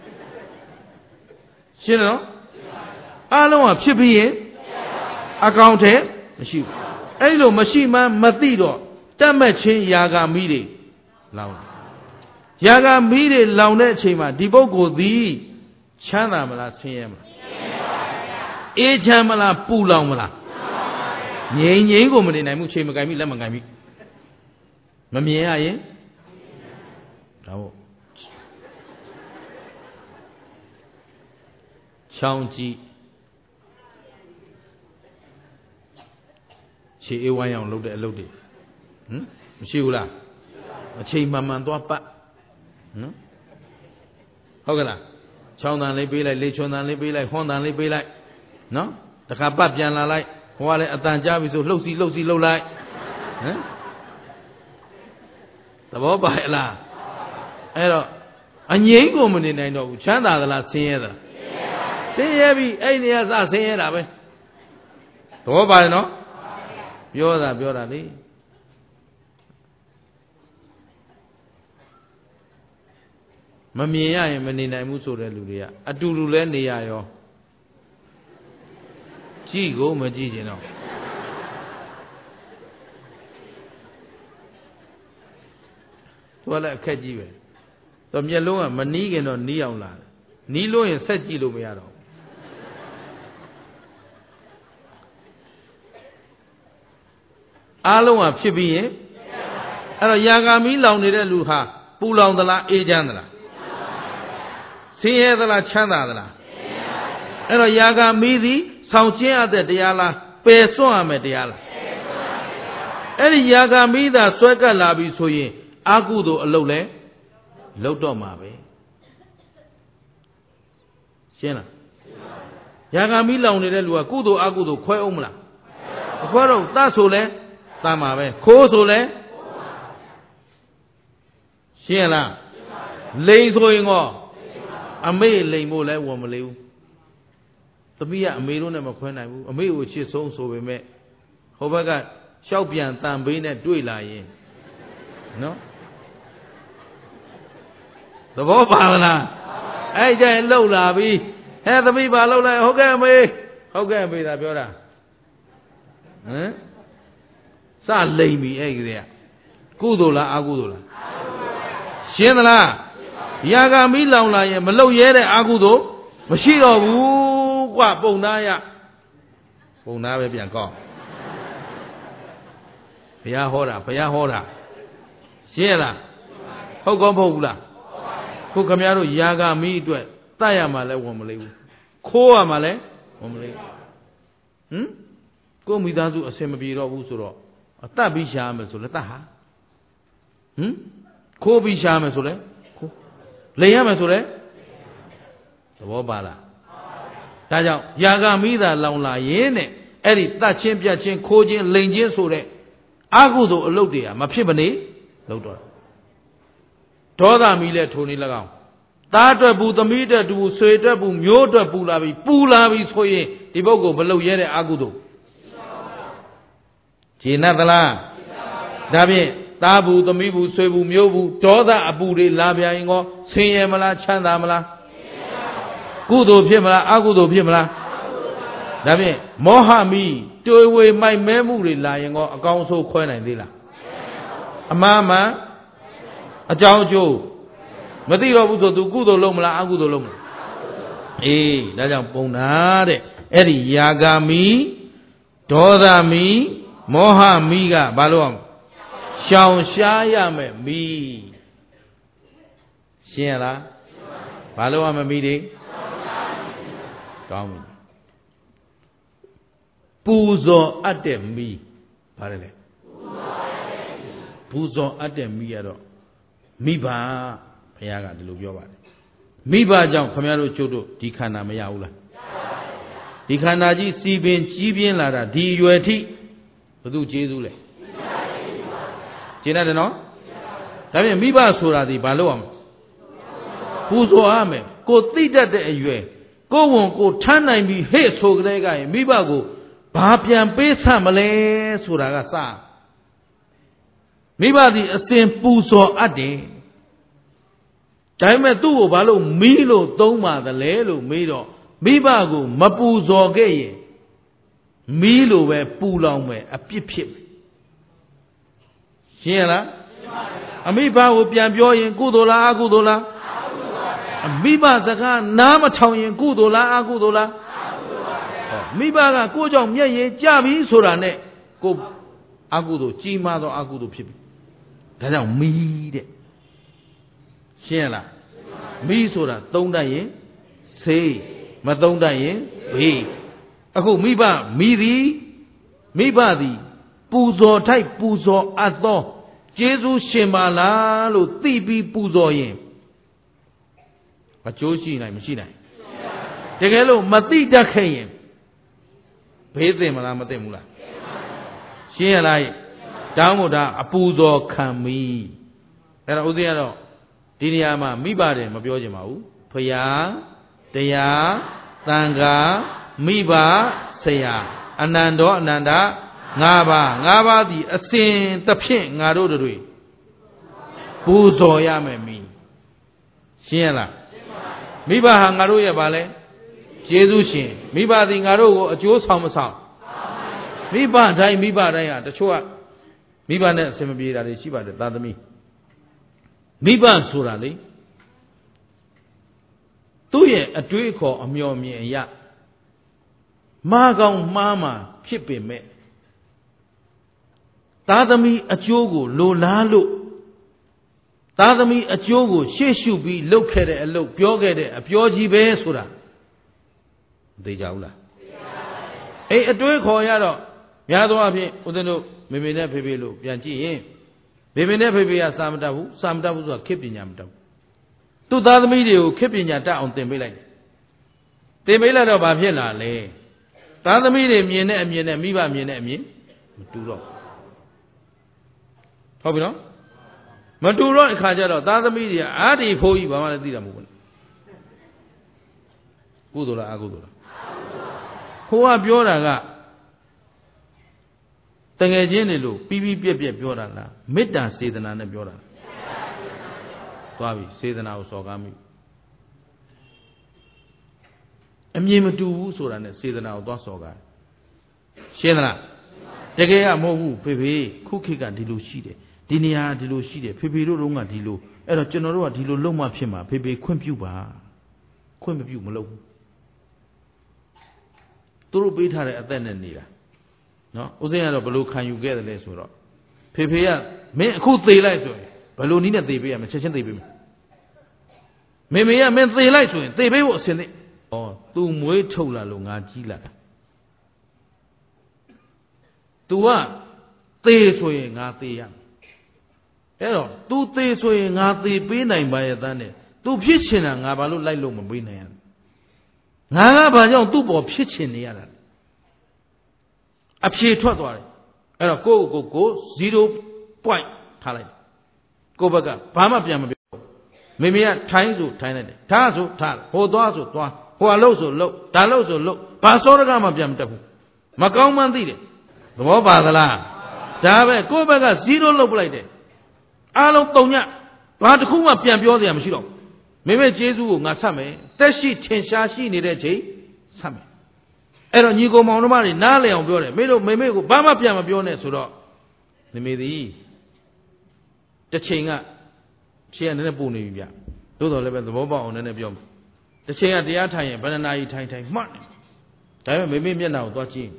ရှင်းနော်အားလုံးကဖြစ်ပြီးရင်အကောင်ထဲမရှိဘူးအဲ့လိုမရှိမှမသိတော့တတ်မဲ့ချင်းယာဂာမီးတွေလောင်ယာဂာမီးတွေလောင်တဲ့အချိန်မှာဒီပုဂ္ဂိုလ်သည်ချမ်းသာမလားဆင်းရဲမလားအေးချမ်းမလားပူလောင်မလားငြိမ်ကိုမနေနိုင်ဘူးချိန်မကင်ပြီလက်မကင်ပြီမမြင်ရရင်ဒါပေါ့ချောင်းကြီးခြေအေးဝိုင်းအောင်လုပ်တဲ့အလုပ်တွေမရှိဘူးလားအချိန်မှန်သွားပတ်ဟုတ်ကဲ့လားချောင်းတန်လေးပေးလိုက်လေချွန်တန်လေးပေးလိုက်ဟွန်းတန်လေးပေးလိုက်နော်တခါပတ်ပြန်လာလိုက်ဟိုကလည်းအတန်ကြားပြီဆိုလှုပ်စီလှုပ်လိုက်သဘောပါရဲ့လားအဲ့တော့အငြိမ်းကိုမနေနိုင်တော့ဘူးချမ်းသာသလားဆင်းရဲသလားဆင်းရဲပြီအဲ့နေရာစဆင်းရဲတာပဲသဘောပါတယ်နော်ပြောတာလေမမြင်ရရင်မနေနိုင်ဘူးဆိုတဲ့လူတွေကအတူတူလဲနေရရောကြည့်ကိုမကြည့်ကျင်တော့သူကလည်းအခက်ကြီးပဲသူမျက်လုံးကမနီးခင်တော့နီးအောင်လာတယ်နီးလို့ရင်ဆက်ကြည့်လို့မရတော့အားလုံးကဖြစ်ပြီးရင်အဲ့တော့ယာဂာမီးလောင်နေတဲ့လူဟာပူလောင်သလားအေးချမ်းသလားဆင်းရဲသလားချမ်းသာသလားအဲ့တော့ယာဂာမီးသည်ဆောင်ကျင်းရတဲ့တရားလားပယ်စွန့်ရမယ်တရားလားအဲ့ဒီယာဂာမီးသာဆွဲကပ်လာပြီဆိုရင်အာကုသို့အလုပ်လဲလုပ်တော့မှာပဲရှင်းလားယာဂာမီးလောင်နေတဲ့လူကကုသို့အကုသို့ခွဲအောင်မလားမခွဲတော့တဆိုလဲတမ်းမှာပဲခိုးဆိုလဲရှင်းလားလိန်ဆိုရင်ကောအမေလိန်ဖို့လဲဝန်မလေးဘူးသမီးကအမေတို့နဲ့မခွဲနိုင်ဘူးအမေကိုချစ်ဆုံးဆိုပေမဲ့ဟိုဘက်ကရှောက်ပြန်တန်ပေးနဲ့တွေ့လာရင်နော်သဘောပါလားအဲ့ကြရင်လှုပ်လာပြီဟဲ့သမီးပါလှုပ်လိုက်ဟုတ်ကဲ့အမေဒါပြောတာစလိမ်ပြီအဲ့ဒီကကုသိုလ်လားအကုသိုလ်လားရှင်းသလားယာဂာမီးလောင်လာရင်မလှုပ်ရဲတဲ့အကုသိုလ်မရှိတော့ဘူးကွပုံသားပဲပြန်ကောင်းဘုရားဟောတာရှင်းလားဟုတ်ကောမဟုတ်ဘူးလားခုခမရတို့ယာဂာမီးအတွက်တတ်ရမှာလဲဝန်မလေးဘူးခိုးရမှာလဲဝန်မလေးကိုမိသားစုအစင်မပြေတော့ဘူးဆိုတော့အတတ်ပြီးရှားမယ်ဆိုလဲတတ်ဟာခိုးပြီးရှားမယ်ဆိုလဲခိုးလိန်ရမယ်ဆိုလဲသဘောပါလားဒါကြောင့်ယာဂာမီးသာလောင်လာရင်တဲ့အဲ့ဒီတတ်ချင်းပြတ်ချင်းခိုးချင်းလိန်ချင်းဆိုတဲ့အကုသို့အလုပ်တွေကမဖြစ်မနေလုပ်တော့ဒေါသမီးလဲထိုနေ၎င်းသားအတွက်ဘူးသမီးအတွက်ဘူးဆွေအတွက်ဘူးမျိုးအတွက်ပူလာပြီဆိုရင်ဒီပုဂ္ဂိုလ်မလုပ်ရဲတဲ့အကုသို့ခြေနတ်သလားဒါဖြင့်သားဘူးသမီးဘူးဆွေဘူးမျိုးဘူးဒေါသအပူတွေလာပြန်ရင်ကောဆင်းရဲမလားချမ်းသာမလားကုသိုလ်ဖြစ်မလားအကုသိုလ်ဖြစ်မလားဒါဖြင့်မောဟမီတွေးဝေမိုက်မဲမှုတွေလာရင်ကောအကောင်းဆုံးခွဲနိုင်သေးလားအမှားမှန်အကြောင်းအကျိုးမသိတော့ဘူးဆိုသူကုသိုလ်လုပ်မလားအကုသိုလ်လုပ်မလားဒါကြောင့်ပုံနာတဲ့အဲ့ဒီယာဂမီဒေါသမီမောဟမီကဘာလို့အောင်ရှောင်ရှားရမယ်မီရှင်းရလားဘာလို့အောင်မီတွေကောင်းပြီပူဇော်အပ်တဲ့မီဘာလဲပူဇော်အပ်တဲ့မီရတော့မိဘဘုရားကဒီလိုပြောပါတယ်မိဘကြောင့်ခမရတို့ကျုပ်တို့ဒီခန္ဓာမရဘူးလားဒီခန္ဓာကြီးစီပင်ကြီးပြင်းလာတာဒီအရွယ်ထိဘုသူကျေးဇူးလဲကျေနပ်တယ်နော်ဒါပြင်မိဘဆိုတာဒီဘာလို့အောင်ပူဇော်ရမယ်ကိုသိတတ်တဲ့အရွယ်ကိုဝန်ကိုထမ်းနိုင်ပြီဟဲ့ဆိုကြတဲ့ကရင်မိဘကိုဘာပြန်ပေးဆံမလဲဆိုတာကစမိဘသည်အစဉ်ပူဇော်အပ်တယ်ဒါပေမဲ့သူ့ကိုဘာလို့မီးလို့သုံးပါသလဲလို့မေးတော့မိဘကိုမပူဇော်ခဲ့ရင်မီးလို့ပဲပူလောင်မယ်အပြစ်ဖြစ်ရှင်းရလားအမိဘကိုပြန်ပြောရင်ကုသိုလ်လားအကုသိုလ်လားအမိဘစကားနားမထောင်ရင်ကုသိုလ်လားအကုသိုလ်လားမိဘကကိုကြောင့်မျက်ရည်ကျပြီဆိုတာနဲ့ကိုအကုသိုလ်ကြီးမားသောအကုသိုလ်ဖြစ်ပြီဒါကြောင့်မီးတဲ့ရှင်းရလားမီးဆိုတာသုံးတတ်ရင်ဆေးမသုံးတတ်ရင်ဘေးအခုမိဘမိသည်ပူဇော်ထိုက်ပူဇော်အပ်သောကျေးဇူးရှင်ပါလားလို့သိပြီးပူဇော်ရင်အကျိုးရှိနိုင်မရှိနိုင်တကယ်လို့မသိတတ်ခဲ့ရင်ဘေးသိမလားမသိဘူးလားရှင်းရလားတောင်းမို့ဒါအပူဇော်ခံမိအဲ့တော့ဥစဉ်ကတော့ဒီနေရာမှာမိပါတယ်မပြောချင်ပါဘူးဖရာတရားသံဃာမိဘဆရာအနန္တောအနန္တ၅ပါးသည်အစဉ်တစ်ဖြင့်ငါတို့တွေပူဇော်ရမယ်မိရှင်းရလားမိဘဟာငါတို့ရဲ့ဘာလဲကျေးဇူးရှင်မိဘသည်ငါတို့ကိုအကျိုးဆောင်မဆောင်မိဘတိုင်းဟာတချို့ကမိဘနဲ့အဆင်မပြေတာတွေရှိပါတယ်သာသမီမိဘဆိုတာလေသူ့ရဲ့အတွေးခေါ်အမျှော်မြင်အရာမာကောင်းမှားမှာဖြစ်ပေမဲ့သာသမီအကျိုးကိုလိုလားလို့သာသမီအကျိုးကိုရှေ့ရှုပြီးလုပ်ခဲ့တဲ့အလုပ်ပြောခဲ့တဲ့အပြောကြီးပဲဆိုတာသိကြဘူးလားအေးအတွေးခေါ်ရတော့များသောအားဖြင့်ဦးဇင်းတို့မေမေနဲ့ဖေဖေလို့ပြန်ကြည့်ရင်မေမေနဲ့ဖေဖေကစာမတတ်ဘူးဆိုတာခေတ်ပညာမတတ်ဘူးသူ့သားသမီးတွေကိုခေတ်ပညာတတ်အောင်သင်ပေးလိုက်တော့ဘာဖြစ်လာလဲသားသမီးတွေမြင်တဲ့အမြင်နဲ့မိဘမြင်တဲ့အမြင်မတူတော့ဟုတ်ပြီနော်မတူတော့အခါကျတော့သားသမီးတွေကအာဒီဖိုးကြီးဘာမှလည်းသိတာမဟုတ်ဘူးကုသိုလ်လားအကုသိုလ်လားခိုးကပြောတာကတငယ်ချင်းတွေလို့ပြီးပြက်ပြောတာလားမေတ္တာစေတနာနဲ့ပြောတာသွားပြီစေတနာကိုစော်ကားမိအမြင်မတူဘူးဆိုတာနဲ့စေတနာကိုသွားစော်ကားရှင်းသလားတကယ်ကမဟုတ်ဘူးဖေဖေခုခေတ်ကဒီလိုရှိတယ်ဒီနေရာဒီလိုရှိတယ်ဖေဖေတို့တုန်းကဒီလိုအဲ့တော့ကျွန်တော်တို့ကဒီလိုလုံးမဖြစ်မှာဖေဖေခွင့်ပြုပါခွင့်မပြုမလုပ်ဘူးသူတို့ပေးထားတဲ့အသက်နဲ့နေတာနော်ဦးဇင်းကတော့ဘလို့ခံယူခဲ့တယ်လဲဆိုတော့ဖေဖေကမင်းအခုသေလိုက်ဆိုရင်ဘလို့နည်းနဲ့သေပေးရမချက်ချင်းသေပေးမယ်မေမေကမင်းသေလိုက်ဆိုရင်သေပေးဖို့အစင်သိဩသူမွေးထုတ်လာလို့ငါကြီးလာတာ तू ကသေဆိုရင်ငါသေရအဲ့တော့ तू သေဆိုရင်ငါသေပေးနိုင်ပါရဲ့သားနဲ့ तू ဖြစ်ချင်တာငါဘာလို့လိုက်လို့မပေးနိုင်ရလဲငါကဘာကြောင့်သူ့ပေါ်ဖြစ်ချင်နေရတာအဖြေထွက်သွားတယ်အဲ့တော့ကို0 point ထားလိုက်ကိုဘက်ကဘာမှပြန်မပြောမေမေကထိုင်းဆိုထိုင်းလိုက်တယ်ထားဆိုထားဟိုသွားဆိုသွားဟိုအလုပ်ဆိုလုပ်ဒါလုပ်ဆိုလုပ်ဘာစောရကမှပြန်မတက်ဘူးမကောင်းမှန်းသိတယ်သဘောပါသလားဒါပဲကိုဘက်က0လုပ်ပလိုက်တယ်အားလုံးတုံညဘာတစ်ခုမှပြန်ပြောစရာမရှိတော့မေမေကျေးဇူးကိုငါဆက်မယ်တက်ရှိထင်ရှားရှိနေတဲ့ချိန်ဆက်မယ်အဲ့တော့ညီကောင်မောင်တို့မတွေနားလည်အောင်ပြောတယ်မေတို့မေမေကိုဘာမှပြန်မပြောနဲ့ဆိုတော့မေမေသည်တစ်ချိန်ကခြေကနည်းနည်းပူနေပြီဗျသို့တော်လည်းပဲသဘောပေါက်အောင်နည်းနည်းပြောမယ်တချိန်ကတရားထိုင်ရင်ဘယ်နှနာရီထိုင်မှတ်ဒါပေမဲ့မိမိမျက်နှာကိုသွားကြည့်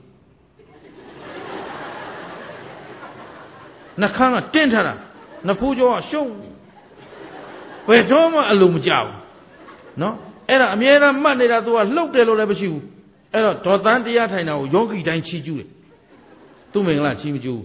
နှာခမ်းကတင်းထားတာနှစ်ဖူးကြောကရှုံးဘယ်တော့မှအလိုမကြောက်နော်အဲ့ဒါအမြဲတမ်းမှတ်နေတာသူကလှုပ်တယ်လို့လည်းမရှိဘူးအဲ့တော့ဒေါသန်တရားထိုင်တာကိုယောဂီတိုင်းချီးကျူးတယ်သူ့မင်္ဂလာချီးမကျူး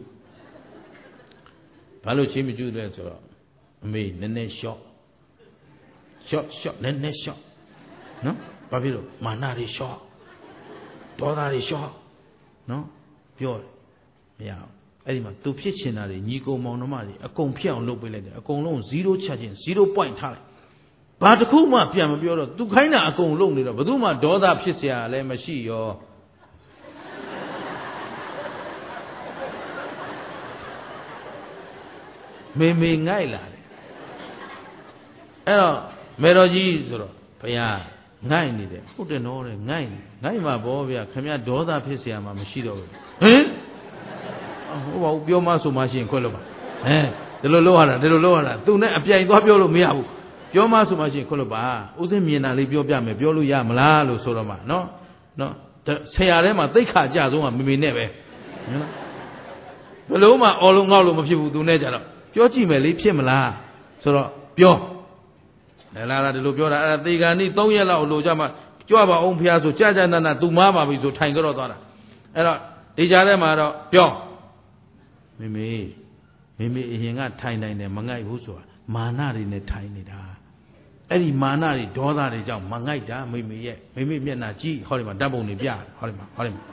ဘာလို့ချီးမကျူးလဲဆိုတော့အမေနည်းနည်းရှော့နည်းနည်းရှော့နော်ဘာဖြစ်လို့မာနတွေရှော့ဒေါသတွေရှော့နော်ပြောတယ်မရဘူးအဲ့ဒီမှာသူဖြစ်ချင်တာတွေညီကိုမောင်နှမတွေအကုန်ဖြစ်အောင်လုပ်ပေးလိုက်တယ်အကုန်လုံး0ချက်ချင်း0 point ထားလိုက်ဘာတစ်ခုမှပြန်မပြောတော့သူခိုင်းတာအကုန်လုံးနေတော့ဘယ်သူမှဒေါသဖြစ်เสียလည်းမရှိရောမေငိုက်လာတယ်အဲ့တော့မေတော်ကြီးဆိုတော့ဘုရားငိုက်နေတယ်ဟုတ်တယ်နော်တဲ့ငိုက်မှာဘောဗျာခင်ဗျာဒေါသဖြစ်เสียမှမရှိတော့ဘူးဟင်ဟုတ်ပါဘူးပြောမှဆိုမှရှိရင်ခွက်လို့ပါဒီလိုလုပ်ရတာသူနဲ့အပြိုင်သွားပြောလို့မရဘူးပြောမှဆိုမှရှိရင်ခွက်လို့ပါဥစဉ်မြင်တာလေးပြောပြမယ်ပြောလို့ရမလားလို့ဆိုတော့မှနော်ဆရာထဲမှာသိက္ခာကြဆုံးကမေနဲ့ပဲနော်ဘလို့မှအော်လို့ငေါ့လို့မဖြစ်ဘူးသူနဲ့ကြတော့ပြောကြည့်မယ်လေဖြစ်မလားဆိုတော့ပြောလာဒီလိုပြောတာအဲ့ဒါသေဂာနိ3ရက်လောက်လို့ကြမှာကြွပါအောင်ဖျားဆိုကြာနာသူမားပါပြီဆိုထိုင်ကြတော့သွားတာအဲ့တော့ဒီကြားထဲမှာတော့ပြောမေအရင်ကထိုင်နိုင်တယ်မငိုက်ဘူးဆိုတာမာနတွေနဲ့ထိုင်နေတာအဲ့ဒီမာနတွေဒေါသတွေကြောင့်မငိုက်တာမေရဲ့မျက်နှာကြည့်ဟောဒီမှာဓာတ်ပုံတွေပြဟောဒီမှာ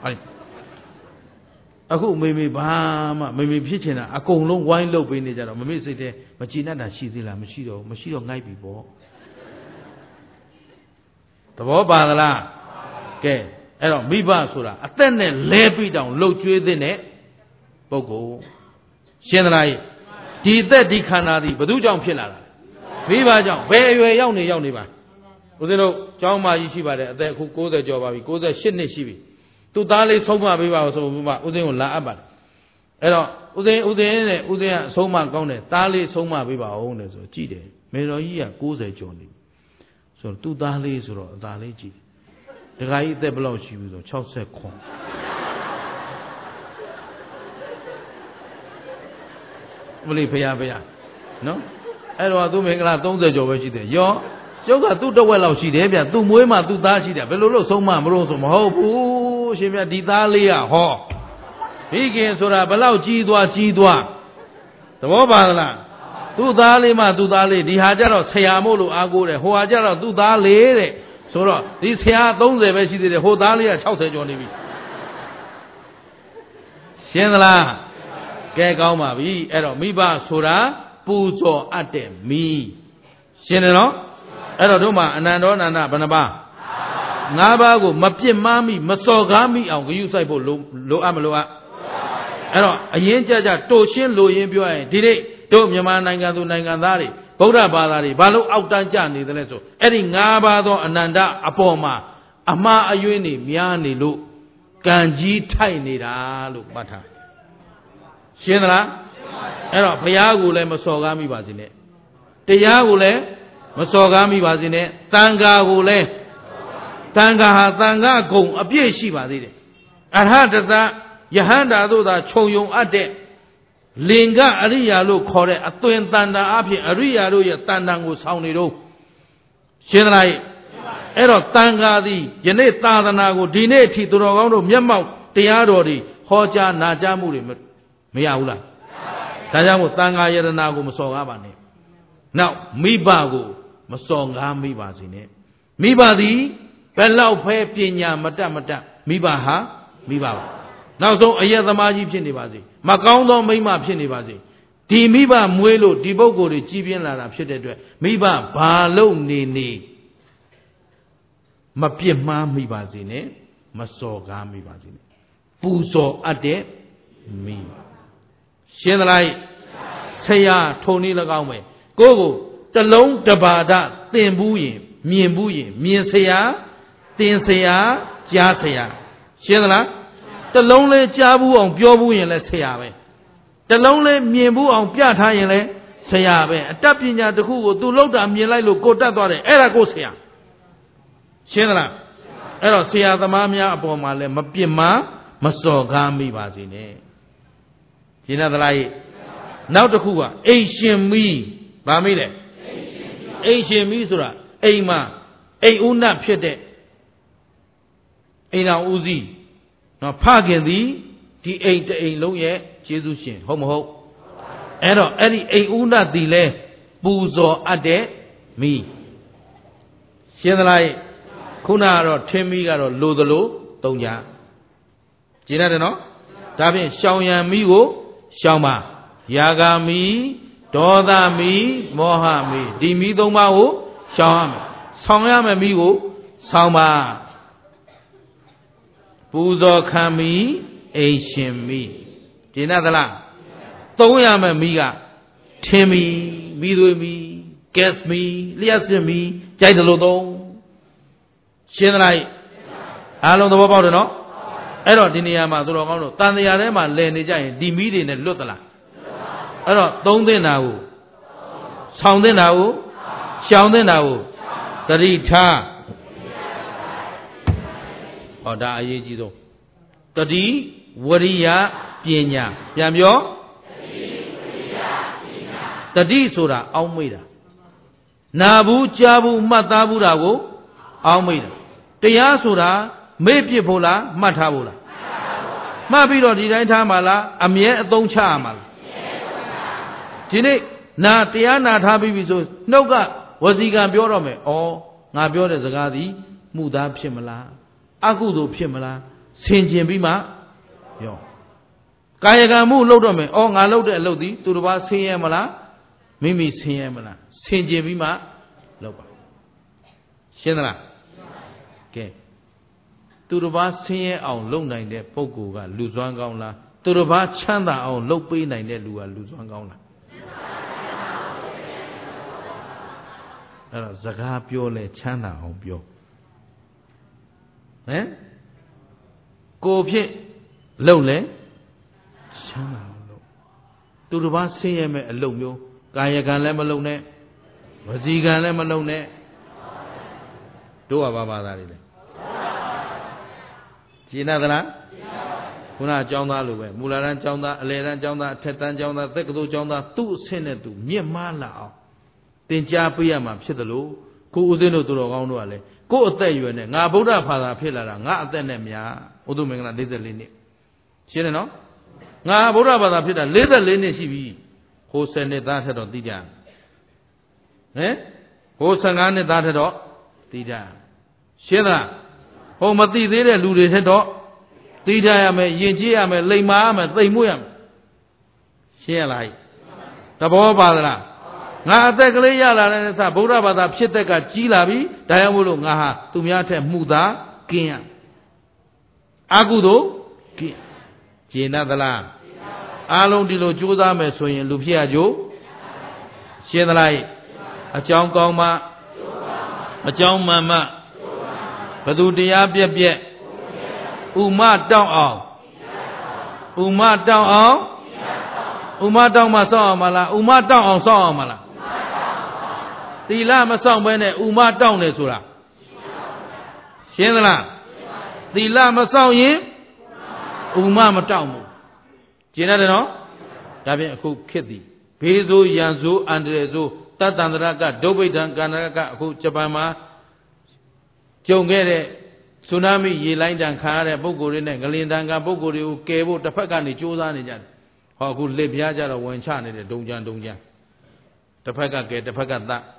အခုမေဘာမှမေဖြစ်ချင်တာအကုန်လုံးဝိုင်းလုပ်ပေးနေကြတော့မေစိတ်ထဲမကြည်နပ်တာရှိသေးလားမရှိတော့ငိုက်ပြီပေါ့သဘောပါသလားကဲအဲ့တော့မိဘဆိုတာအသက်နဲ့လဲပြီးတောင်လှုပ်ကြွေးတဲ့ပုဂ္ဂိုလ်ရှင်းသလားဒီသက်ဒီခန္ဓာဒီဘယ်သူကြောင့်ဖြစ်လာတာမိဘကြောင့်ဘယ်အရွယ်ရောက်နေပါဦးဇင်းတို့ကျောင်းမကြီးရှိပါတယ်အသက်အခု60ကျော်ပါပြီ68နှစ်ရှိပြီသူသားလေးဆုံးမပေးပါဆိုမှဦးဇင်းကိုလာအပ်ပါတယ်အဲ့တော့ဦးဇင်းကအဆုံးမကောင်းတယ်သားလေးဆုံးမပေးပါဦးတယ်ဆိုကြည့်တယ်မေတော်ကြီးက60ကျော်နေဆိုတော့သူသားလေးဆိုတော့အသာလေးကြည့်တယ်ဒကာကြီးအသက်ဘယ်လောက်ရှိပြီဆို69မလေးဖယားနော်အဲ့တော့သူမင်္ဂလာ30ကျော်ပဲရှိတယ်ရောကျုပ်ကသူ့တဝက်လောက်ရှိတယ်ဗျသူ့မွေးမှသူ့သားရှိတယ်ဘယ်လိုလို့ဆုံးမမလို့ဆိုမဟုတ်ဘူးရှင်ဗျဒီသားလေးကဟောမိခင်ဆိုတာဘယ်လောက်ကြီးသွားသဘောပါသလားသူ့သားလေးမှသူ့သားလေးဒီဟာကြတော့ဆရာမို့လို့အားကိုးတယ်ဟိုဟာကြတော့သူ့သားလေးတဲ့ဆိုတော့ဒီဆရာ30ပဲရှိသေးတယ်ဟိုသားလေးက60ကျော်နေပြီရှင်းသလားကဲကောင်းပါပြီအဲ့တော့မိဘဆိုတာပူဇော်အပ်တဲ့မိရှင်းတယ်နော်အဲ့တော့တို့မှာအနန္တောအနန္တဘယ်နှပါ5ပါးကိုမပြစ်မှားမိမစော်ကားမိအောင်ဂရုစိုက်ဖို့လိုအပ်မလိုအပ်အဲ့တော့အရင်ကြတိုရှင်းလိုရင်းပြောရင်ဒီနေ့တို့မြန်မာနိုင်ငံသူနိုင်ငံသားတွေဗုဒ္ဓဘာသာတွေဘာလို့အောက်တန်းကျနေတယ်လဲဆိုအဲ့ဒီ5ပါးသောအနန္တအပေါ်မှာအမှားအယွင်းတွေများနေလို့ကံကြီးထိုက်နေတာလို့မှတ်ထားရှင်းသလားအဲ့တော့ဘုရားကိုလည်းမစော်ကားမိပါစေနဲ့တရားကိုလည်းမစော်ကားမိပါစေနဲ့သံဃာကိုလည်းသံဃာဟာသံဃာဂုံအပြည့်ရှိပါသေးတယ်အရဟတတယဟန္တာတို့သာခြုံယုံအပ်တဲ့လင်္ကအရိယာလို့ခေါ်တဲ့အသွင်တန်တာအဖြစ်အရိယာတို့ရဲ့တန်တန်ကိုဆောင်နေတော့ရှင်းသလားအဲ့တော့သံဃာသည်ယနေ့သာသနာကိုဒီနေ့အထိသူတော်ကောင်းတို့မျက်မှောက်တရားတော်တွေဟောကြားနာကြားမှုတွေမရဘူးလားဒါကြောင့်မို့သံဃာယတနာကိုမစော်ကားပါနဲ့နောက်မိဘကိုမစော်ကားမိပါစေနဲ့မိဘသည်ဘယ်လောက်ဖဲပညာမတတ်မိဘဟာမိဘပါနောက်ဆုံးအယက်သမားကြီးဖြစ်နေပါစေမကောင်းသောမိန်းမဖြစ်နေပါစေဒီမိဘမွေးလို့ဒီပုဂ္ဂိုလ်တွေကြီးပြင်းလာတာဖြစ်တဲ့အတွက်မိဘဘာလို့နေမပြစ်မှားမိပါစေနဲ့မစော်ကားမိပါစေနဲ့ပူဇော်အပ်တဲ့မိရှင်းသလားဆရာထုံနည်း၎င်းပဲကိုတလုံးတပါဒသင်ဘူးရင်မြင်ဘူးရင်မြင်ဆရာသင်ဆရာကြားဆရာရှင်းသလားတလုံးလေးကြားဘူးအောင်ပြောဘူးရင်လည်းဆရာပဲတလုံးလေးမြင်ဘူးအောင်ပြထားရင်လည်းဆရာပဲအတတ်ပညာတစ်ခုကိုသူလောက်တာမြင်လိုက်လို့ကိုတတ်သွားတယ်အဲ့ဒါကိုဆရာရှင်းသလားအဲ့တော့ဆရာသမားများအပေါ်မှာလည်းမပြစ်မှားမစော်ကားမိပါစေနဲ့ရှင်းသလားနောက်တစ်ခုကအိမ်ရှင်မီးဗာမိလေအိမ်ရှင်မီးဆိုတာအိမ်မှာအိမ်ဦးနတ်ဖြစ်တဲ့အိမ်တော်ဦးစီးနော်ဖခင်သည်ဒီအိမ်တအိမ်လုံးရဲ့ကျေးဇူးရှင်ဟုတ်မဟုတ်အဲ့တော့အဲ့ဒီအိမ်ဦးနတ်သည်လဲပူဇော်အပ်တဲ့မီးရှင်းသလားခုနကတော့ထင်းမီးကတော့လိုသလိုသုံးကြရှင်းရတယ်နော်ဒါဖြင့်ရှောင်ရံမီးကိုရှောင်ပါယာဂာမီးဒေါသမီးမောဟမီးဒီမီးသုံးပါးကိုရှောင်ရမယ်ဆောင်ရမယ်မီးကိုဆောင်ပါပူဇော်ခံမီးအိမ်ရှင်မီးရှင်းသလားသုံးရမယ်မီးကထင်းမီးမီးသွေးမီးဂက်စ်မီးလျှက်စစ်မီးကြိုက်တယ်လို့သုံးရှင်းသလားအားလုံးသဘောပေါက်တယ်နော်အဲ့တော့ဒီနေရာမှာသူတော်ကောင်းတို့တန်တရားထဲမှာလည်နေကြရင်ဒီမီးတွေနဲ့လွတ်သလားအဲ့တော့သုံးသင့်တာကိုဆောင်သင့်တာကိုရှောင်သင့်တာကိုတတိထားဟောဒါအရေးကြီးဆုံးတတိဝရိယပညာပြန်ပြောတတိဆိုတာအောင်းမိတာနာဘူးကြားဘူးမှတ်သားဘူးတာကိုအောင်းမိတာတရားဆိုတာမေ့ပြစ်ဖို့လားမှတ်ထားဖို့လားမှတ်ပြီးတော့ဒီတိုင်းထားမှာလားအမြဲအသုံးချရမှာလားဒီနေ့နာတရားနာထားပြီးပြီဆိုနှုတ်ကဝစီကံပြောတော့မယ်ဩငါပြောတဲ့စကားသည်မှုသားဖြစ်မလားအကုသိုလ်ဖြစ်မလားဆင်ခြင်ပြီးမှပြောကာယကံမှုလုပ်တော့မယ်ဩငါလုပ်တဲ့အလုပ်သည်သူတစ်ပါးဆင်းရဲမလားမိမိဆင်းရဲမလားဆင်ခြင်ပြီးမှလုပ်ပါရှင်းသလားကဲသူတစ်ပါးဆင်းရဲအောင်လုပ်နိုင်တဲ့ပုဂ္ဂိုလ်ကလူစွမ်းကောင်းလားသူတစ်ပါးချမ်းသာအောင်လုပ်ပေးနိုင်တဲ့လူကလူစွမ်းကောင်းလားအဲ့တော့စကားပြောလဲချမ်းသာအောင်ပြောဟမ်ကိုဖြစ်လုပ်လဲချမ်းသာအောင်လုပ်သူတစ်ပါးဆင်းရဲမဲ့အလုပ်မျိုးကာယကံလည်းမလုပ်နဲ့ဝစီကံလည်းမလုပ်နဲ့တို့ကဘာသာတွေလဲရှင်းသလားခုနအကြောင်းသားလိုပဲမူလတန်းကျောင်းသားအလယ်တန်းကျောင်းသားအထက်တန်းကျောင်းသားသက်ကသိုလ်ကျောင်းသားသူ့အဆင့်နဲ့သူမြင့်မားလာအောင်သင်ကြားပေးရမှာဖြစ်တယ်လို့ကိုဦးသိန်းတို့သူတော်ကောင်းတို့ကလည်းကို့အသက်အရွယ်နဲ့ငါဗုဒ္ဓဘာသာဖြစ်လာတာငါအသက်နဲ့များဥဒ္ဓမင်္ဂလာ44နှစ်ရှင်းတယ်နော်ငါဗုဒ္ဓဘာသာဖြစ်တာ44နှစ်ရှိပြီဟို10နှစ်သားထက်တော့သိကြဟမ်ဟို15နှစ်သားထက်တော့သိကြရှင်းသလားဟိုမသိသေးတဲ့လူတွေထက်တော့သိကြရမယ်ယဉ်ကျေးရမယ်လိမ္မာရမယ်သိမ်မွေ့ရမယ်ရှင်းရလားသဘောပါသလားငါအသက်ကလေးရလာတဲ့စဗုဒ္ဓဘာသာဖြစ်တဲ့ကကြီးလာပြီဒါကြောင့်မို့လို့ငါဟာသူများထက်မှုသာကင်းရအကုသို့ကင်းကျေနပ်သလားအားလုံးဒီလိုကြိုးစားမယ်ဆိုရင်လူဖြစ်ရကြိုးရှင်းသလားအကြောင်းကောင်းမှအကြောင်းမှန်မှဘသူတရားပြက်ပြက်ဥမတောင်းအောင်ဥမတောင်းအောင်ဥမတောင်းမှစောင့်အောင်မလားဥမတောင်းအောင်စောင့်အောင်မလားသီလမစောင့်ဘဲနဲ့ဥမတောင်းတယ်ဆိုတာရှင်းသလားသီလမစောင့်ရင်ဥမမတောင်းဘူးကျင်ရတယ်နော်ဒါဖြင့်အခုခေတ်သည်ဘေးဆိုးရန်ဆိုးအန္တရာယ်ဆိုးတတ္တန္တရကဒုဗ္ဗိဒံကန္နရကအခုဂျပန်မှာကြုံခဲ့တဲ့ဆူနာမီရေလိုင်းတန်ခံရတဲ့ပုဂ္ဂိုလ်တွေနဲ့ငလင်တန်ကပုဂ္ဂိုလ်တွေကိုကယ်ဖို့တစ်ဖက်ကနေကြိုးစားနေကြတယ်ဟောအခုလက်ပြားကြတော့ဝင်ချနေတဲ့ဒုံကြံတစ်ဖက်ကကယ်တစ်ဖက်ကသတ်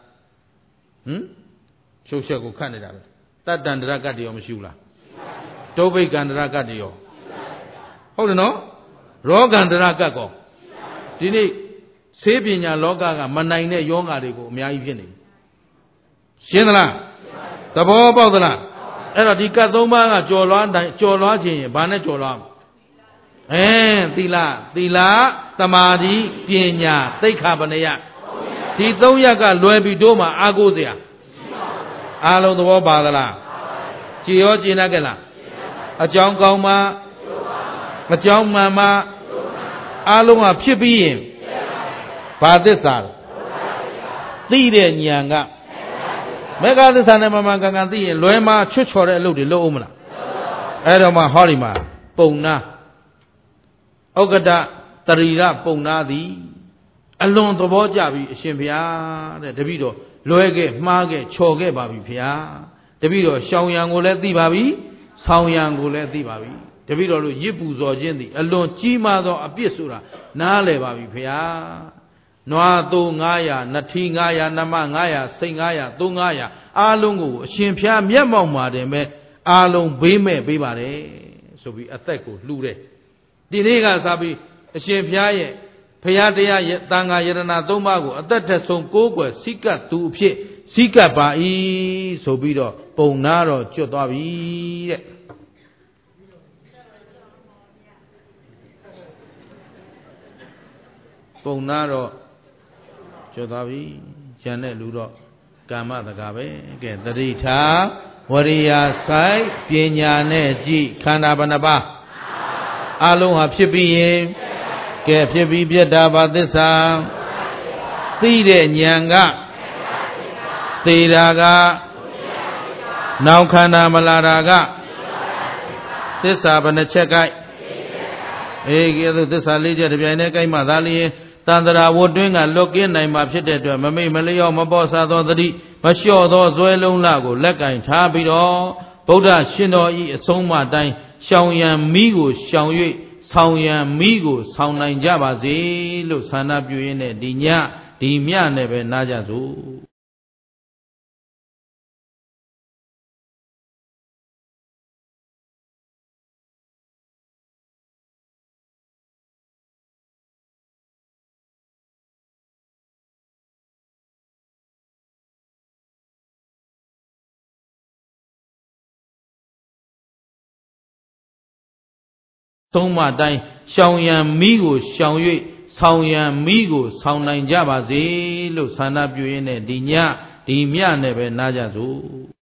ရှုပ်ချက်ကိုခတ်နေတာပဲတတ္တန္တရကတ္တရောမရှိဘူးလားဒုဗ္ဗိကန္တရကတ္တရောဟုတ်တယ်နော်ရောဂန္တရကတ်ကောဒီနေ့ဆေးပညာလောကကမနိုင်တဲ့ယောဂါတွေကိုအများကြီးဖြစ်နေပြီရှင်းသလားသဘောပေါက်သလားအဲ့တော့ဒီကတ်သုံးပါးကကြော်လွှားခြင်းရင်ဘာနဲ့ကြော်လွှားသီလသမာဓိပညာသိက္ခာပနယဒီသုံးရက်ကလွယ်ပြီးတို့မှာအာကိုးစရာအားလုံးသဘောပါသလားကြည်ရောကျင်တတ်ကြလားအကြောင်းကောင်းမှအကြောင်းမှန်မှအားလုံးကဖြစ်ပြီးရင်ဘာသစ္စာသိတဲ့ဉာဏ်ကမေဃသစ္စာနဲ့မှန်မှန်ကန်ကန်သိရင်လွယ်မှာချွတ်ချော်တဲ့အလုပ်တွေလုပ်အောင်မလားအဲ့တော့မှဟောဒီမှာပုံနာဩကတတရီရပုံနာသည်အလွန်သဘောကျပြီအရှင်ဘုရားတဲ့တပည့်တော်လွဲခဲ့မှားခဲ့ချော်ခဲ့ပါပြီဘုရားတပည့်တော်ရှောင်ရံကိုလည်းသိပါပြီဆောင်းရံကိုလည်းသိပါပြီတပည့်တော်တို့ရစ်ပူဇော်ခြင်းသည်အလွန်ကြီးမားသောအပြစ်ဆိုတာနားလည်ပါပြီဘုရားနွားသိုး900နထီ900နမ900စိတ်900သိုး900အားလုံးကိုအရှင်ဘုရားမျက်မှောက်မှာတယ်မဲ့အားလုံးဘေးမဲ့ပေးပါတယ်ဆိုပြီးအသက်ကိုလှူတယ်ဒီနေ့ကစပြီးအရှင်ဘုရားရဲ့ဘုရားတရားရဲ့တန်ခါယရဏ3ပါးကိုအသက်ထက်ဆုံးကိုးကွယ်စိကတ်သူအဖြစ်စိကတ်ပါ၏ဆိုပြီးတော့ပုံနာတော့ကျွတ်သွားပြီတဲ့ပုံနာတော့ကျွတ်သွားပြီကျန်တဲ့လူတော့ကာမတကာပဲကဲတတိထားဝရိယဆိုင်ပညာနဲ့ကြည့်ခန္ဓာဘယ်နှပါးအလုံးဟာဖြစ်ပြီးရင်ကဲဖြစ်ပြီးပြတ်တာပါသစ္စာသိတဲ့ဉာဏ်ကသေတာကနောက်ခန္ဓာမလာတာကသစ္စာဘယ်နှချက်ကြိုက်အေးကဲသို့သစ္စာ၄ချက်တပြိုင်တည်းကြိုက်မှသာလျှင်တန္တရာဝတ်တွင်းကလွတ်ကင်းနိုင်မှာဖြစ်တဲ့အတွက်မမိတ်မလျော့မပေါ်စားသောသတိမလျှော့သောဇွဲလုံးလကိုလက်ကင်ထားပြီးတော့ဗုဒ္ဓရှင်တော်ဤအဆုံးအမတိုင်းရှောင်ရံမိကိုရှောင်၍ဆောင်ရံမိကိုဆောင်နိုင်ကြပါစေလို့ဆန္ဒပြုရင်းနဲ့ဒီညဒီမြနဲ့ပဲနားကြစို့သုံးမတိုင်းရှောင်ရံမိကိုရှောင်၍ဆောင်ရံမိကိုဆောင်နိုင်ကြပါစေလို့ဆန္ဒပြုရင်းနဲ့ဒီညဒီမြနဲ့ပဲနားကြစို့